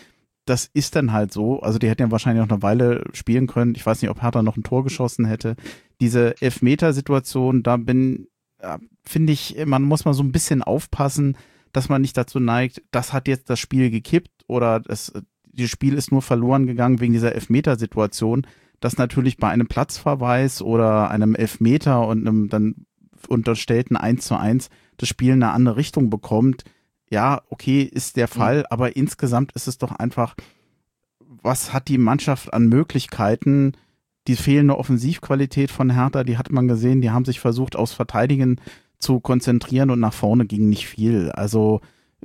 das ist dann halt so. Also die hätten ja wahrscheinlich auch eine Weile spielen können. Ich weiß nicht, ob Hertha noch ein Tor geschossen hätte. Diese Elfmetersituation, da bin, ja, finde ich, man muss mal so ein bisschen aufpassen, dass man nicht dazu neigt, das hat jetzt das Spiel gekippt oder das, das Spiel ist nur verloren gegangen wegen dieser Elfmetersituation, dass natürlich bei einem Platzverweis oder einem Elfmeter und einem dann unterstellten eins zu eins das Spiel eine andere Richtung bekommt. Ja, okay, ist der Fall, mhm. aber insgesamt ist es doch einfach, was hat die Mannschaft an Möglichkeiten? Die fehlende Offensivqualität von Hertha, die hat man gesehen, die haben sich versucht, aufs Verteidigen zu konzentrieren und nach vorne ging nicht viel. Also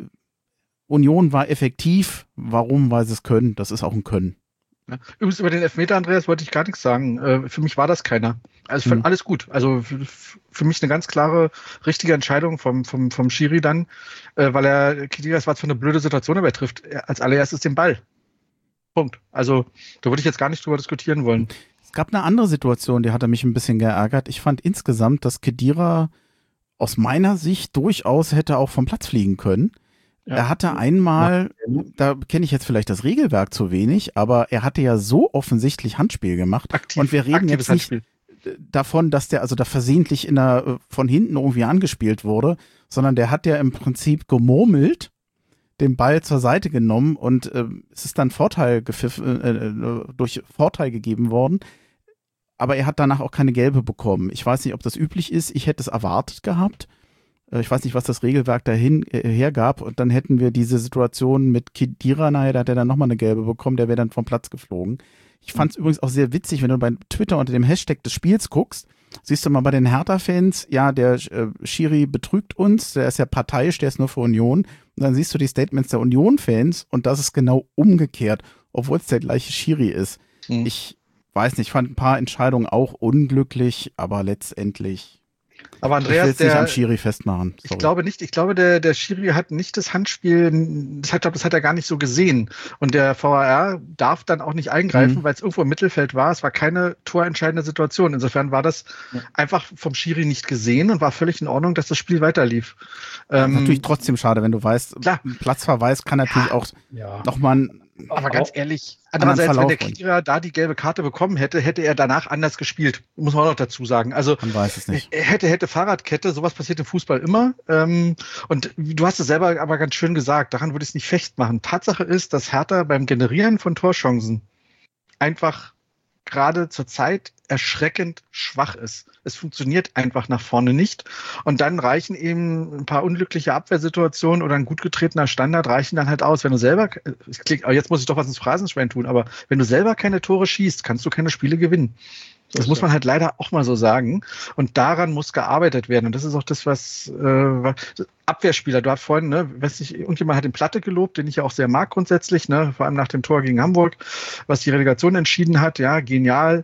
Union war effektiv, warum, weil sie es können, das ist auch ein Können. Ja. Übrigens über den Elfmeter, Andreas, wollte ich gar nichts sagen. Äh, für mich war das keiner. Also mhm. alles gut. Also für, für mich eine ganz klare, richtige Entscheidung vom, vom, vom Schiri dann, äh, weil er, Khedira, das war zwar eine blöde Situation, aber er trifft als allererstes den Ball. Punkt. Also da würde ich jetzt gar nicht drüber diskutieren wollen. Es gab eine andere Situation, die hatte mich ein bisschen geärgert. Ich fand insgesamt, dass Khedira aus meiner Sicht durchaus hätte auch vom Platz fliegen können. Ja. Er hatte einmal, da kenne ich jetzt vielleicht das Regelwerk zu wenig, aber er hatte ja so offensichtlich Handspiel gemacht. Aktiv, und wir reden jetzt nicht Handspiel. davon, dass der also da versehentlich in der, von hinten irgendwie angespielt wurde, sondern der hat ja im Prinzip gemurmelt, den Ball zur Seite genommen und äh, es ist dann Vorteil gepfiffen, äh, durch Vorteil gegeben worden. Aber er hat danach auch keine gelbe bekommen. Ich weiß nicht, ob das üblich ist. Ich hätte es erwartet gehabt. Ich weiß nicht, was das Regelwerk dahin äh, hergab. Und dann hätten wir diese Situation mit Khedira nachher, da hat er dann nochmal eine gelbe bekommen, der wäre dann vom Platz geflogen. Ich fand es mhm. übrigens auch sehr witzig, wenn du bei Twitter unter dem Hashtag des Spiels guckst, siehst du mal bei den Hertha-Fans, ja, der äh, Schiri betrügt uns, der ist ja parteiisch, der ist nur für Union. Und dann siehst du die Statements der Union-Fans und das ist genau umgekehrt, obwohl es der gleiche Schiri ist. Mhm. Ich weiß nicht, ich fand ein paar Entscheidungen auch unglücklich, aber letztendlich Aber Andreas, ich will es nicht am Schiri festmachen. Sorry. Ich glaube nicht, ich glaube, der, der Schiri hat nicht das Handspiel, das hat, das hat er gar nicht so gesehen. Und der V A R darf dann auch nicht eingreifen, mhm. weil es irgendwo im Mittelfeld war. Es war keine torentscheidende Situation. Insofern war das ja. einfach vom Schiri nicht gesehen und war völlig in Ordnung, dass das Spiel weiterlief. Ähm, natürlich trotzdem schade, wenn du weißt, klar. Platzverweis kann natürlich ja. auch ja. nochmal ein Aber ganz ehrlich, andererseits, wenn der Khedira da die gelbe Karte bekommen hätte, hätte er danach anders gespielt. Muss man auch noch dazu sagen. Also man weiß es nicht. Hätte, hätte Fahrradkette, sowas passiert im Fußball immer. Ähm, und du hast es selber aber ganz schön gesagt, daran würde ich es nicht festmachen. Tatsache ist, dass Hertha beim Generieren von Torchancen einfach gerade zur Zeit erschreckend schwach ist. Es funktioniert einfach nach vorne nicht. Und dann reichen eben ein paar unglückliche Abwehrsituationen oder ein gut getretener Standard reichen dann halt aus. Wenn du selber, jetzt muss ich doch was ins Phrasenschwein tun, aber wenn du selber keine Tore schießt, kannst du keine Spiele gewinnen. Das muss man halt leider auch mal so sagen. Und daran muss gearbeitet werden. Und das ist auch das, was äh, Abwehrspieler, du hast vorhin, ne, weiß nicht, irgendjemand hat den Platte gelobt, den ich ja auch sehr mag grundsätzlich, ne, vor allem nach dem Tor gegen Hamburg, was die Relegation entschieden hat. Ja, genial.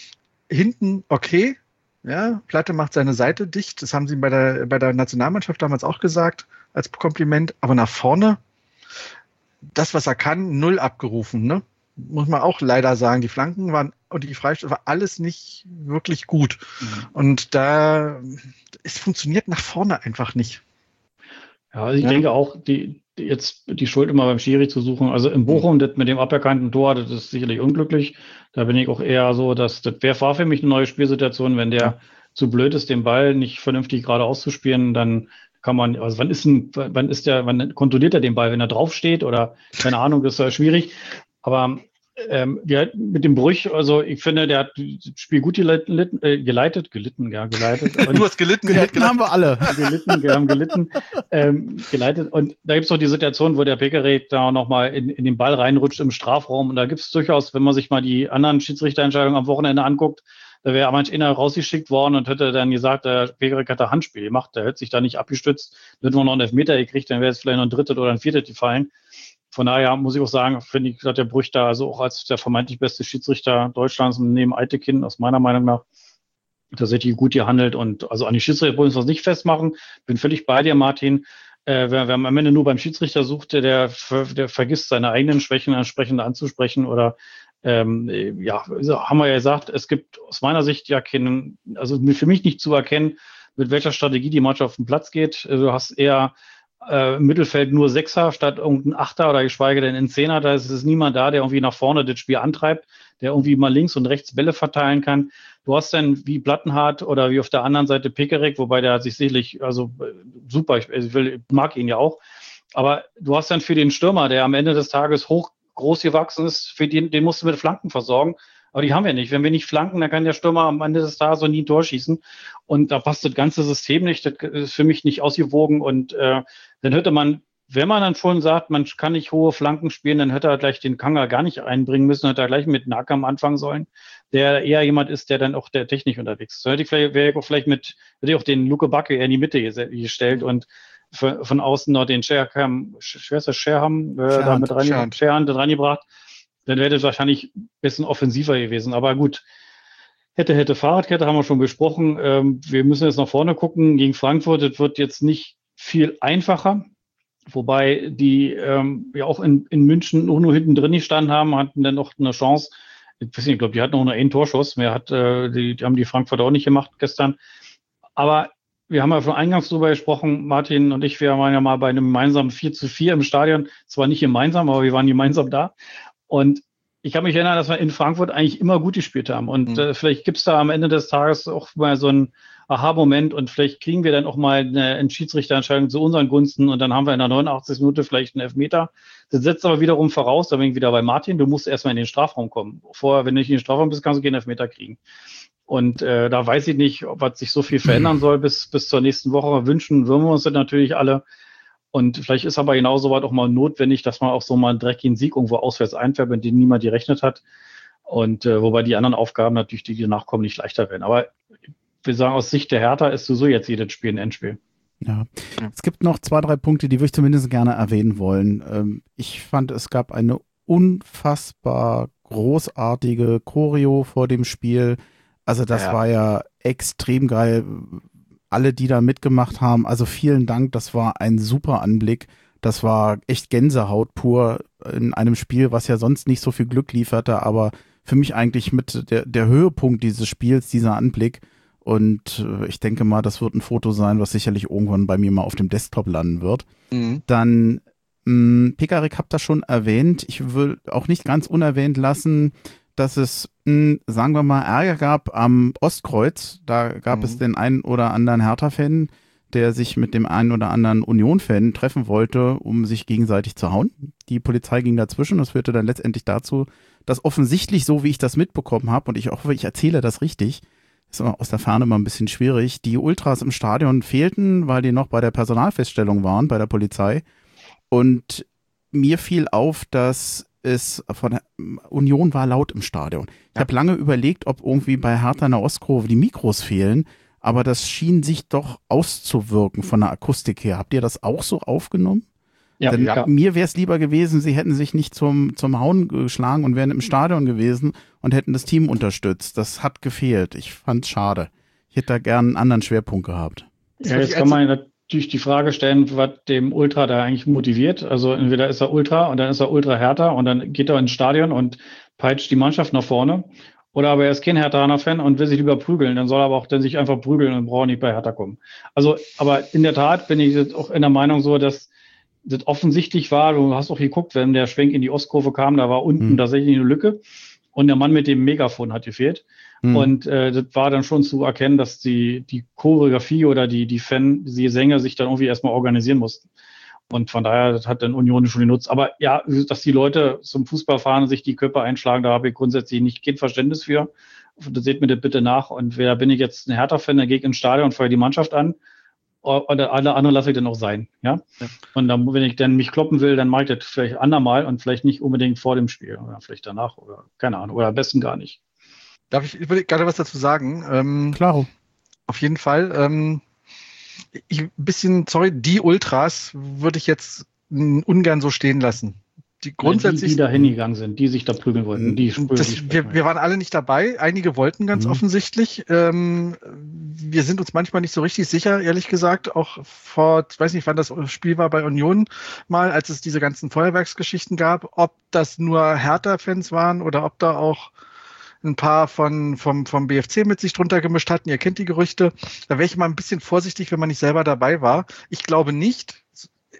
Hinten okay. Ja, Platte macht seine Seite dicht. Das haben sie bei der, bei der Nationalmannschaft damals auch gesagt, als Kompliment. Aber nach vorne, das, was er kann, null abgerufen, ne? Muss man auch leider sagen, die Flanken waren und die Freistöße war alles nicht wirklich gut. Mhm. Und da, es funktioniert nach vorne einfach nicht. Ja, also ich ja. denke auch, die, die jetzt die Schuld immer beim Schiri zu suchen. Also in Bochum, das mit dem aberkannten Tor, das ist sicherlich unglücklich. Da bin ich auch eher so, dass das wäre war für mich eine neue Spielsituation, wenn der ja. zu blöd ist, den Ball nicht vernünftig gerade auszuspielen, dann kann man, also wann ist ein, wann ist der, wann kontrolliert er den Ball, wenn er draufsteht oder keine Ahnung, das ist ja schwierig. Aber ähm, ja, mit dem Brüch, also ich finde, der hat das Spiel gut geleitet, äh, geleitet, gelitten, ja, geleitet. Und du hast gelitten, gelitten, gelitten haben wir alle. Gelitten, wir haben gelitten, ähm, geleitet. Und da gibt es noch die Situation, wo der Pekere da nochmal in, in den Ball reinrutscht im Strafraum. Und da gibt es durchaus, wenn man sich mal die anderen Schiedsrichterentscheidungen am Wochenende anguckt, da wäre manch einer rausgeschickt worden und hätte dann gesagt, der Pekere hat da Handspiel gemacht, der hätte sich da nicht abgestützt, hätte man noch einen Elfmeter gekriegt, dann wäre es vielleicht noch ein drittes oder ein viertes gefallen. Von daher muss ich auch sagen, finde ich, hat der Brüch da also auch als der vermeintlich beste Schiedsrichter Deutschlands neben Eitekin aus meiner Meinung nach tatsächlich gut gehandelt. Und also an die Schiedsrichter wollen wir uns nicht festmachen. Bin völlig bei dir, Martin. Äh, wer, wer am Ende nur beim Schiedsrichter sucht, der, der, der vergisst seine eigenen Schwächen entsprechend anzusprechen oder ähm, ja, haben wir ja gesagt, es gibt aus meiner Sicht ja keinen, also für mich nicht zu erkennen, mit welcher Strategie die Mannschaft auf den Platz geht. Du hast eher äh, im Mittelfeld nur Sechser statt irgendein Achter oder geschweige denn ein Zehner. Da ist es niemand da, der irgendwie nach vorne das Spiel antreibt, der irgendwie mal links und rechts Bälle verteilen kann. Du hast dann wie Plattenhardt oder wie auf der anderen Seite Pekerik, wobei der hat sich sicherlich, also super, ich, ich will, mag ihn ja auch. Aber du hast dann für den Stürmer, der am Ende des Tages hoch groß gewachsen ist, für den, den musst du mit Flanken versorgen. Aber die haben wir nicht. Wenn wir nicht flanken, dann kann der Stürmer am Ende des Tages so nie ein Tor schießen. Und da passt das ganze System nicht. Das ist für mich nicht ausgewogen. Und äh, dann hätte man, wenn man dann schon sagt, man kann nicht hohe Flanken spielen, dann hätte er gleich den Kanga gar nicht einbringen müssen, hätte er gleich mit Nakam anfangen sollen, der eher jemand ist, der dann auch der Technik unterwegs ist. So hätte ich vielleicht, wäre ich auch vielleicht mit, hätte ich auch den Luke Backe eher in die Mitte gestellt und von, von außen noch den Scherham, Schwester Scherham, äh, da mit rein, Scherhand reingebracht. Dann wäre das wahrscheinlich ein bisschen offensiver gewesen. Aber gut, hätte, hätte, Fahrradkette haben wir schon besprochen. Ähm, wir müssen jetzt nach vorne gucken. Gegen Frankfurt, das wird jetzt nicht viel einfacher. Wobei die ähm, ja auch in, in München nur, nur hinten drin gestanden haben, hatten dann noch eine Chance. Ich weiß nicht, ich glaube, die hatten auch nur einen Torschuss. Mehr hat, äh, die, die haben die Frankfurter auch nicht gemacht gestern. Aber wir haben ja schon eingangs drüber gesprochen, Martin und ich, wir waren ja mal bei einem gemeinsamen vier zu vier im Stadion. Zwar nicht gemeinsam, aber wir waren gemeinsam da. Und ich kann mich erinnern, dass wir in Frankfurt eigentlich immer gut gespielt haben. Und mhm. äh, vielleicht gibt's da am Ende des Tages auch mal so einen Aha-Moment und vielleicht kriegen wir dann auch mal eine, eine Schiedsrichterentscheidung zu unseren Gunsten und dann haben wir in der neunundachtzigsten Minute vielleicht einen Elfmeter. Das setzt aber wiederum voraus, da bin ich wieder bei Martin, du musst erstmal in den Strafraum kommen. Vorher, wenn du nicht in den Strafraum bist, kannst du keinen Elfmeter kriegen. Und äh, da weiß ich nicht, ob was sich so viel verändern soll bis, bis zur nächsten Woche. Wünschen würden wir uns das natürlich alle. Und vielleicht ist aber genauso weit auch mal notwendig, dass man auch so mal einen dreckigen Sieg irgendwo auswärts einfährt, mit dem niemand gerechnet hat. Und äh, wobei die anderen Aufgaben natürlich, die danach kommen, nicht leichter werden. Aber wir sagen, aus Sicht der Hertha ist sowieso jetzt jedes Spiel ein Endspiel. Ja. ja, es gibt noch zwei, drei Punkte, die würde ich zumindest gerne erwähnen wollen. Ähm, ich fand, es gab eine unfassbar großartige Choreo vor dem Spiel. Also das ja. war ja extrem geil. Alle, die da mitgemacht haben, also vielen Dank, das war ein super Anblick. Das war echt Gänsehaut pur in einem Spiel, was ja sonst nicht so viel Glück lieferte, aber für mich eigentlich mit der, der Höhepunkt dieses Spiels, dieser Anblick. Und äh, ich denke mal, das wird ein Foto sein, was sicherlich irgendwann bei mir mal auf dem Desktop landen wird. Mhm. Dann, mh, Pekerik habt das schon erwähnt. Ich will auch nicht ganz unerwähnt lassen, dass es, mh, sagen wir mal, Ärger gab am Ostkreuz. Da gab mhm. es den einen oder anderen Hertha-Fan, der sich mit dem einen oder anderen Union-Fan treffen wollte, um sich gegenseitig zu hauen. Die Polizei ging dazwischen. Das führte dann letztendlich dazu, dass offensichtlich, so wie ich das mitbekommen habe, und ich hoffe, ich erzähle das richtig, ist aus der Ferne immer ein bisschen schwierig, die Ultras im Stadion fehlten, weil die noch bei der Personalfeststellung waren, bei der Polizei. Und mir fiel auf, dass es von der Union war laut im Stadion. Ich ja. habe lange überlegt, ob irgendwie bei Hertha in der Ostkurve die Mikros fehlen, aber das schien sich doch auszuwirken von der Akustik her. Habt ihr das auch so aufgenommen? Ja, Denn ja. mir wäre es lieber gewesen, sie hätten sich nicht zum, zum Hauen geschlagen und wären im Stadion gewesen und hätten das Team unterstützt. Das hat gefehlt. Ich fand's schade. Ich hätte da gern einen anderen Schwerpunkt gehabt. Ja, jetzt kann man natürlich die Frage stellen, was dem Ultra da eigentlich motiviert. Also entweder ist er Ultra und dann ist er Ultra Hertha und dann geht er ins Stadion und peitscht die Mannschaft nach vorne. Oder aber er ist kein Hertha-Fan und will sich lieber prügeln. Dann soll er aber auch dann sich einfach prügeln und braucht nicht bei Hertha kommen. Also, aber in der Tat bin ich jetzt auch in der Meinung so, dass das offensichtlich war, du hast auch geguckt, wenn der Schwenk in die Ostkurve kam, da war unten mhm. tatsächlich eine Lücke und der Mann mit dem Megafon hat gefehlt. Mhm. Und äh, das war dann schon zu erkennen, dass die die Choreografie oder die die Fan, die Sänger sich dann irgendwie erstmal organisieren mussten. Und von daher, das hat dann Union schon genutzt. Aber ja, dass die Leute zum Fußball fahren und sich die Köpfe einschlagen, da habe ich grundsätzlich nicht kein Verständnis für. Das seht mir das bitte nach. Und wer bin ich jetzt ein Hertha-Fan, der geht ins Stadion und feuert die Mannschaft an. Oder alle anderen lasse ich dann auch sein, ja? ja. Und dann, wenn ich dann mich kloppen will, dann mache ich das vielleicht andermal und vielleicht nicht unbedingt vor dem Spiel oder vielleicht danach oder keine Ahnung oder am besten gar nicht. Darf ich, ich will gerade was dazu sagen? Ähm, Klaro. Auf jeden Fall. Ähm, ich, ein bisschen, sorry, die Ultras würde ich jetzt ungern so stehen lassen. Die grundsätzlich. Die, die da hingegangen sind, die sich da prügeln wollten. Die das, die wir, wir waren alle nicht dabei. Einige wollten ganz mhm. offensichtlich. Ähm, wir sind uns manchmal nicht so richtig sicher, ehrlich gesagt. Auch vor, ich weiß nicht, wann das Spiel war bei Union mal, als es diese ganzen Feuerwerksgeschichten gab, ob das nur Hertha-Fans waren oder ob da auch ein paar von vom, vom B F C mit sich drunter gemischt hatten. Ihr kennt die Gerüchte. Da wäre ich mal ein bisschen vorsichtig, wenn man nicht selber dabei war. Ich glaube nicht.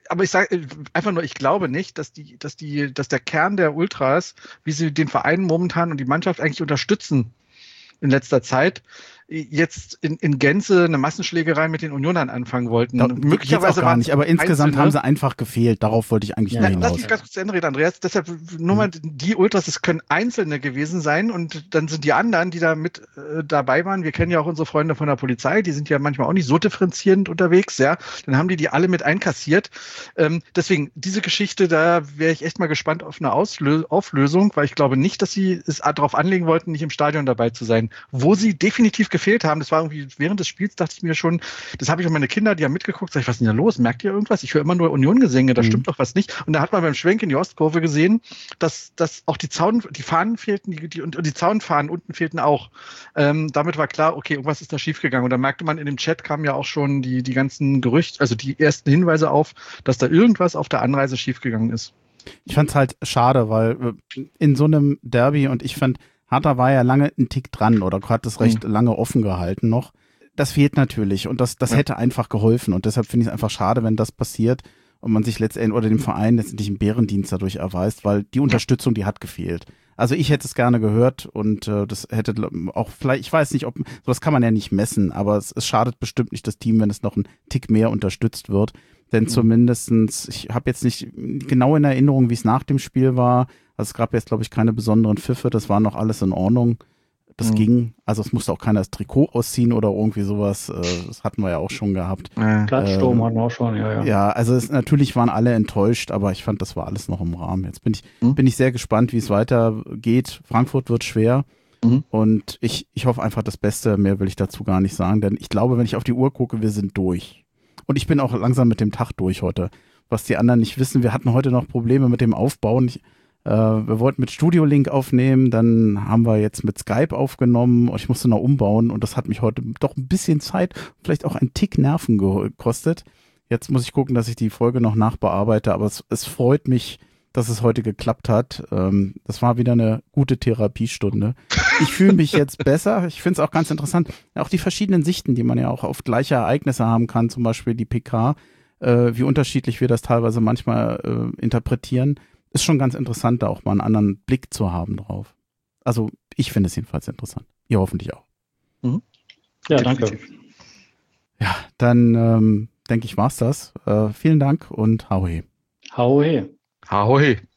aber ich sage einfach nur, ich glaube nicht, dass die, dass die, dass der Kern der Ultras, wie sie den Verein momentan und die Mannschaft eigentlich unterstützen in letzter Zeit, jetzt in, in Gänze eine Massenschlägerei mit den Unionern anfangen wollten. Da, Möglicherweise auch gar nicht, aber insgesamt Einzelne. haben sie einfach gefehlt. Darauf wollte ich eigentlich Ja, nur hinaus. lass mich ganz kurz zu Ende reden, Andreas. Deshalb nur mal die Ultras, es können Einzelne gewesen sein und dann sind die anderen, die da mit äh, dabei waren. Wir kennen ja auch unsere Freunde von der Polizei, die sind ja manchmal auch nicht so differenzierend unterwegs, ja. Dann haben die die alle mit einkassiert. Ähm, deswegen, diese Geschichte, da wäre ich echt mal gespannt auf eine Auslö- Auflösung, weil ich glaube nicht, dass sie es darauf anlegen wollten, nicht im Stadion dabei zu sein. Wo sie definitiv gefehlt haben, das war irgendwie während des Spiels, dachte ich mir schon, das habe ich auch meine Kinder, die haben mitgeguckt, sag ich, was ist denn da los? Merkt ihr irgendwas? Ich höre immer nur Union-Gesänge, da mhm. stimmt doch was nicht. Und da hat man beim Schwenk in die Ostkurve gesehen, dass, dass auch die Zaun, die Fahnen fehlten, die, die, und die Zaunfahnen unten fehlten auch. Ähm, damit war klar, okay, irgendwas ist da schiefgegangen. Und da merkte man, in dem Chat kamen ja auch schon die, die ganzen Gerüchte, also die ersten Hinweise auf, dass da irgendwas auf der Anreise schiefgegangen ist. Ich fand es halt schade, weil in so einem Derby, und ich fand, Hertha war ja lange einen Tick dran oder hat es recht mhm. lange offen gehalten noch. Das fehlt natürlich und das, das ja. hätte einfach geholfen und deshalb finde ich es einfach schade, wenn das passiert und man sich letztendlich oder dem Verein letztendlich einen Bärendienst dadurch erweist, weil die Unterstützung, die hat gefehlt. Also ich hätte es gerne gehört und äh, das hätte auch vielleicht, ich weiß nicht, ob, sowas kann man ja nicht messen, aber es, es schadet bestimmt nicht das Team, wenn es noch einen Tick mehr unterstützt wird. Denn mhm. zumindestens, ich habe jetzt nicht genau in Erinnerung, wie es nach dem Spiel war. Also es gab jetzt, glaube ich, keine besonderen Pfiffe, das war noch alles in Ordnung. Das mhm. ging, also es musste auch keiner das Trikot ausziehen oder irgendwie sowas. Das hatten wir ja auch schon gehabt. Ja. Klatschsturm ähm, hatten wir auch schon, ja, ja. Ja, also es, natürlich waren alle enttäuscht, aber ich fand, das war alles noch im Rahmen. Jetzt bin ich, mhm. bin ich sehr gespannt, wie es weitergeht. Frankfurt wird schwer mhm. und ich, ich hoffe einfach das Beste, mehr will ich dazu gar nicht sagen, denn ich glaube, wenn ich auf die Uhr gucke, wir sind durch. Und ich bin auch langsam mit dem Tag durch heute. Was die anderen nicht wissen, wir hatten heute noch Probleme mit dem Aufbauen. Ich, äh, wir wollten mit Studio Link aufnehmen, dann haben wir jetzt mit Skype aufgenommen und ich musste noch umbauen und das hat mich heute doch ein bisschen Zeit, vielleicht auch ein Tick Nerven gekostet. Jetzt muss ich gucken, dass ich die Folge noch nachbearbeite, aber es, es freut mich, dass es heute geklappt hat. Ähm, das war wieder eine gute Therapiestunde. Ich fühle mich jetzt besser. Ich finde es auch ganz interessant. Auch die verschiedenen Sichten, die man ja auch auf gleiche Ereignisse haben kann, zum Beispiel die P K, äh, wie unterschiedlich wir das teilweise manchmal äh, interpretieren, ist schon ganz interessant, da auch mal einen anderen Blick zu haben drauf. Also ich finde es jedenfalls interessant. Ihr hoffentlich auch. Mhm. Ja, danke. Ja, dann ähm, denke ich, war's das. Äh, vielen Dank und hau he. Hau he. Ahoi.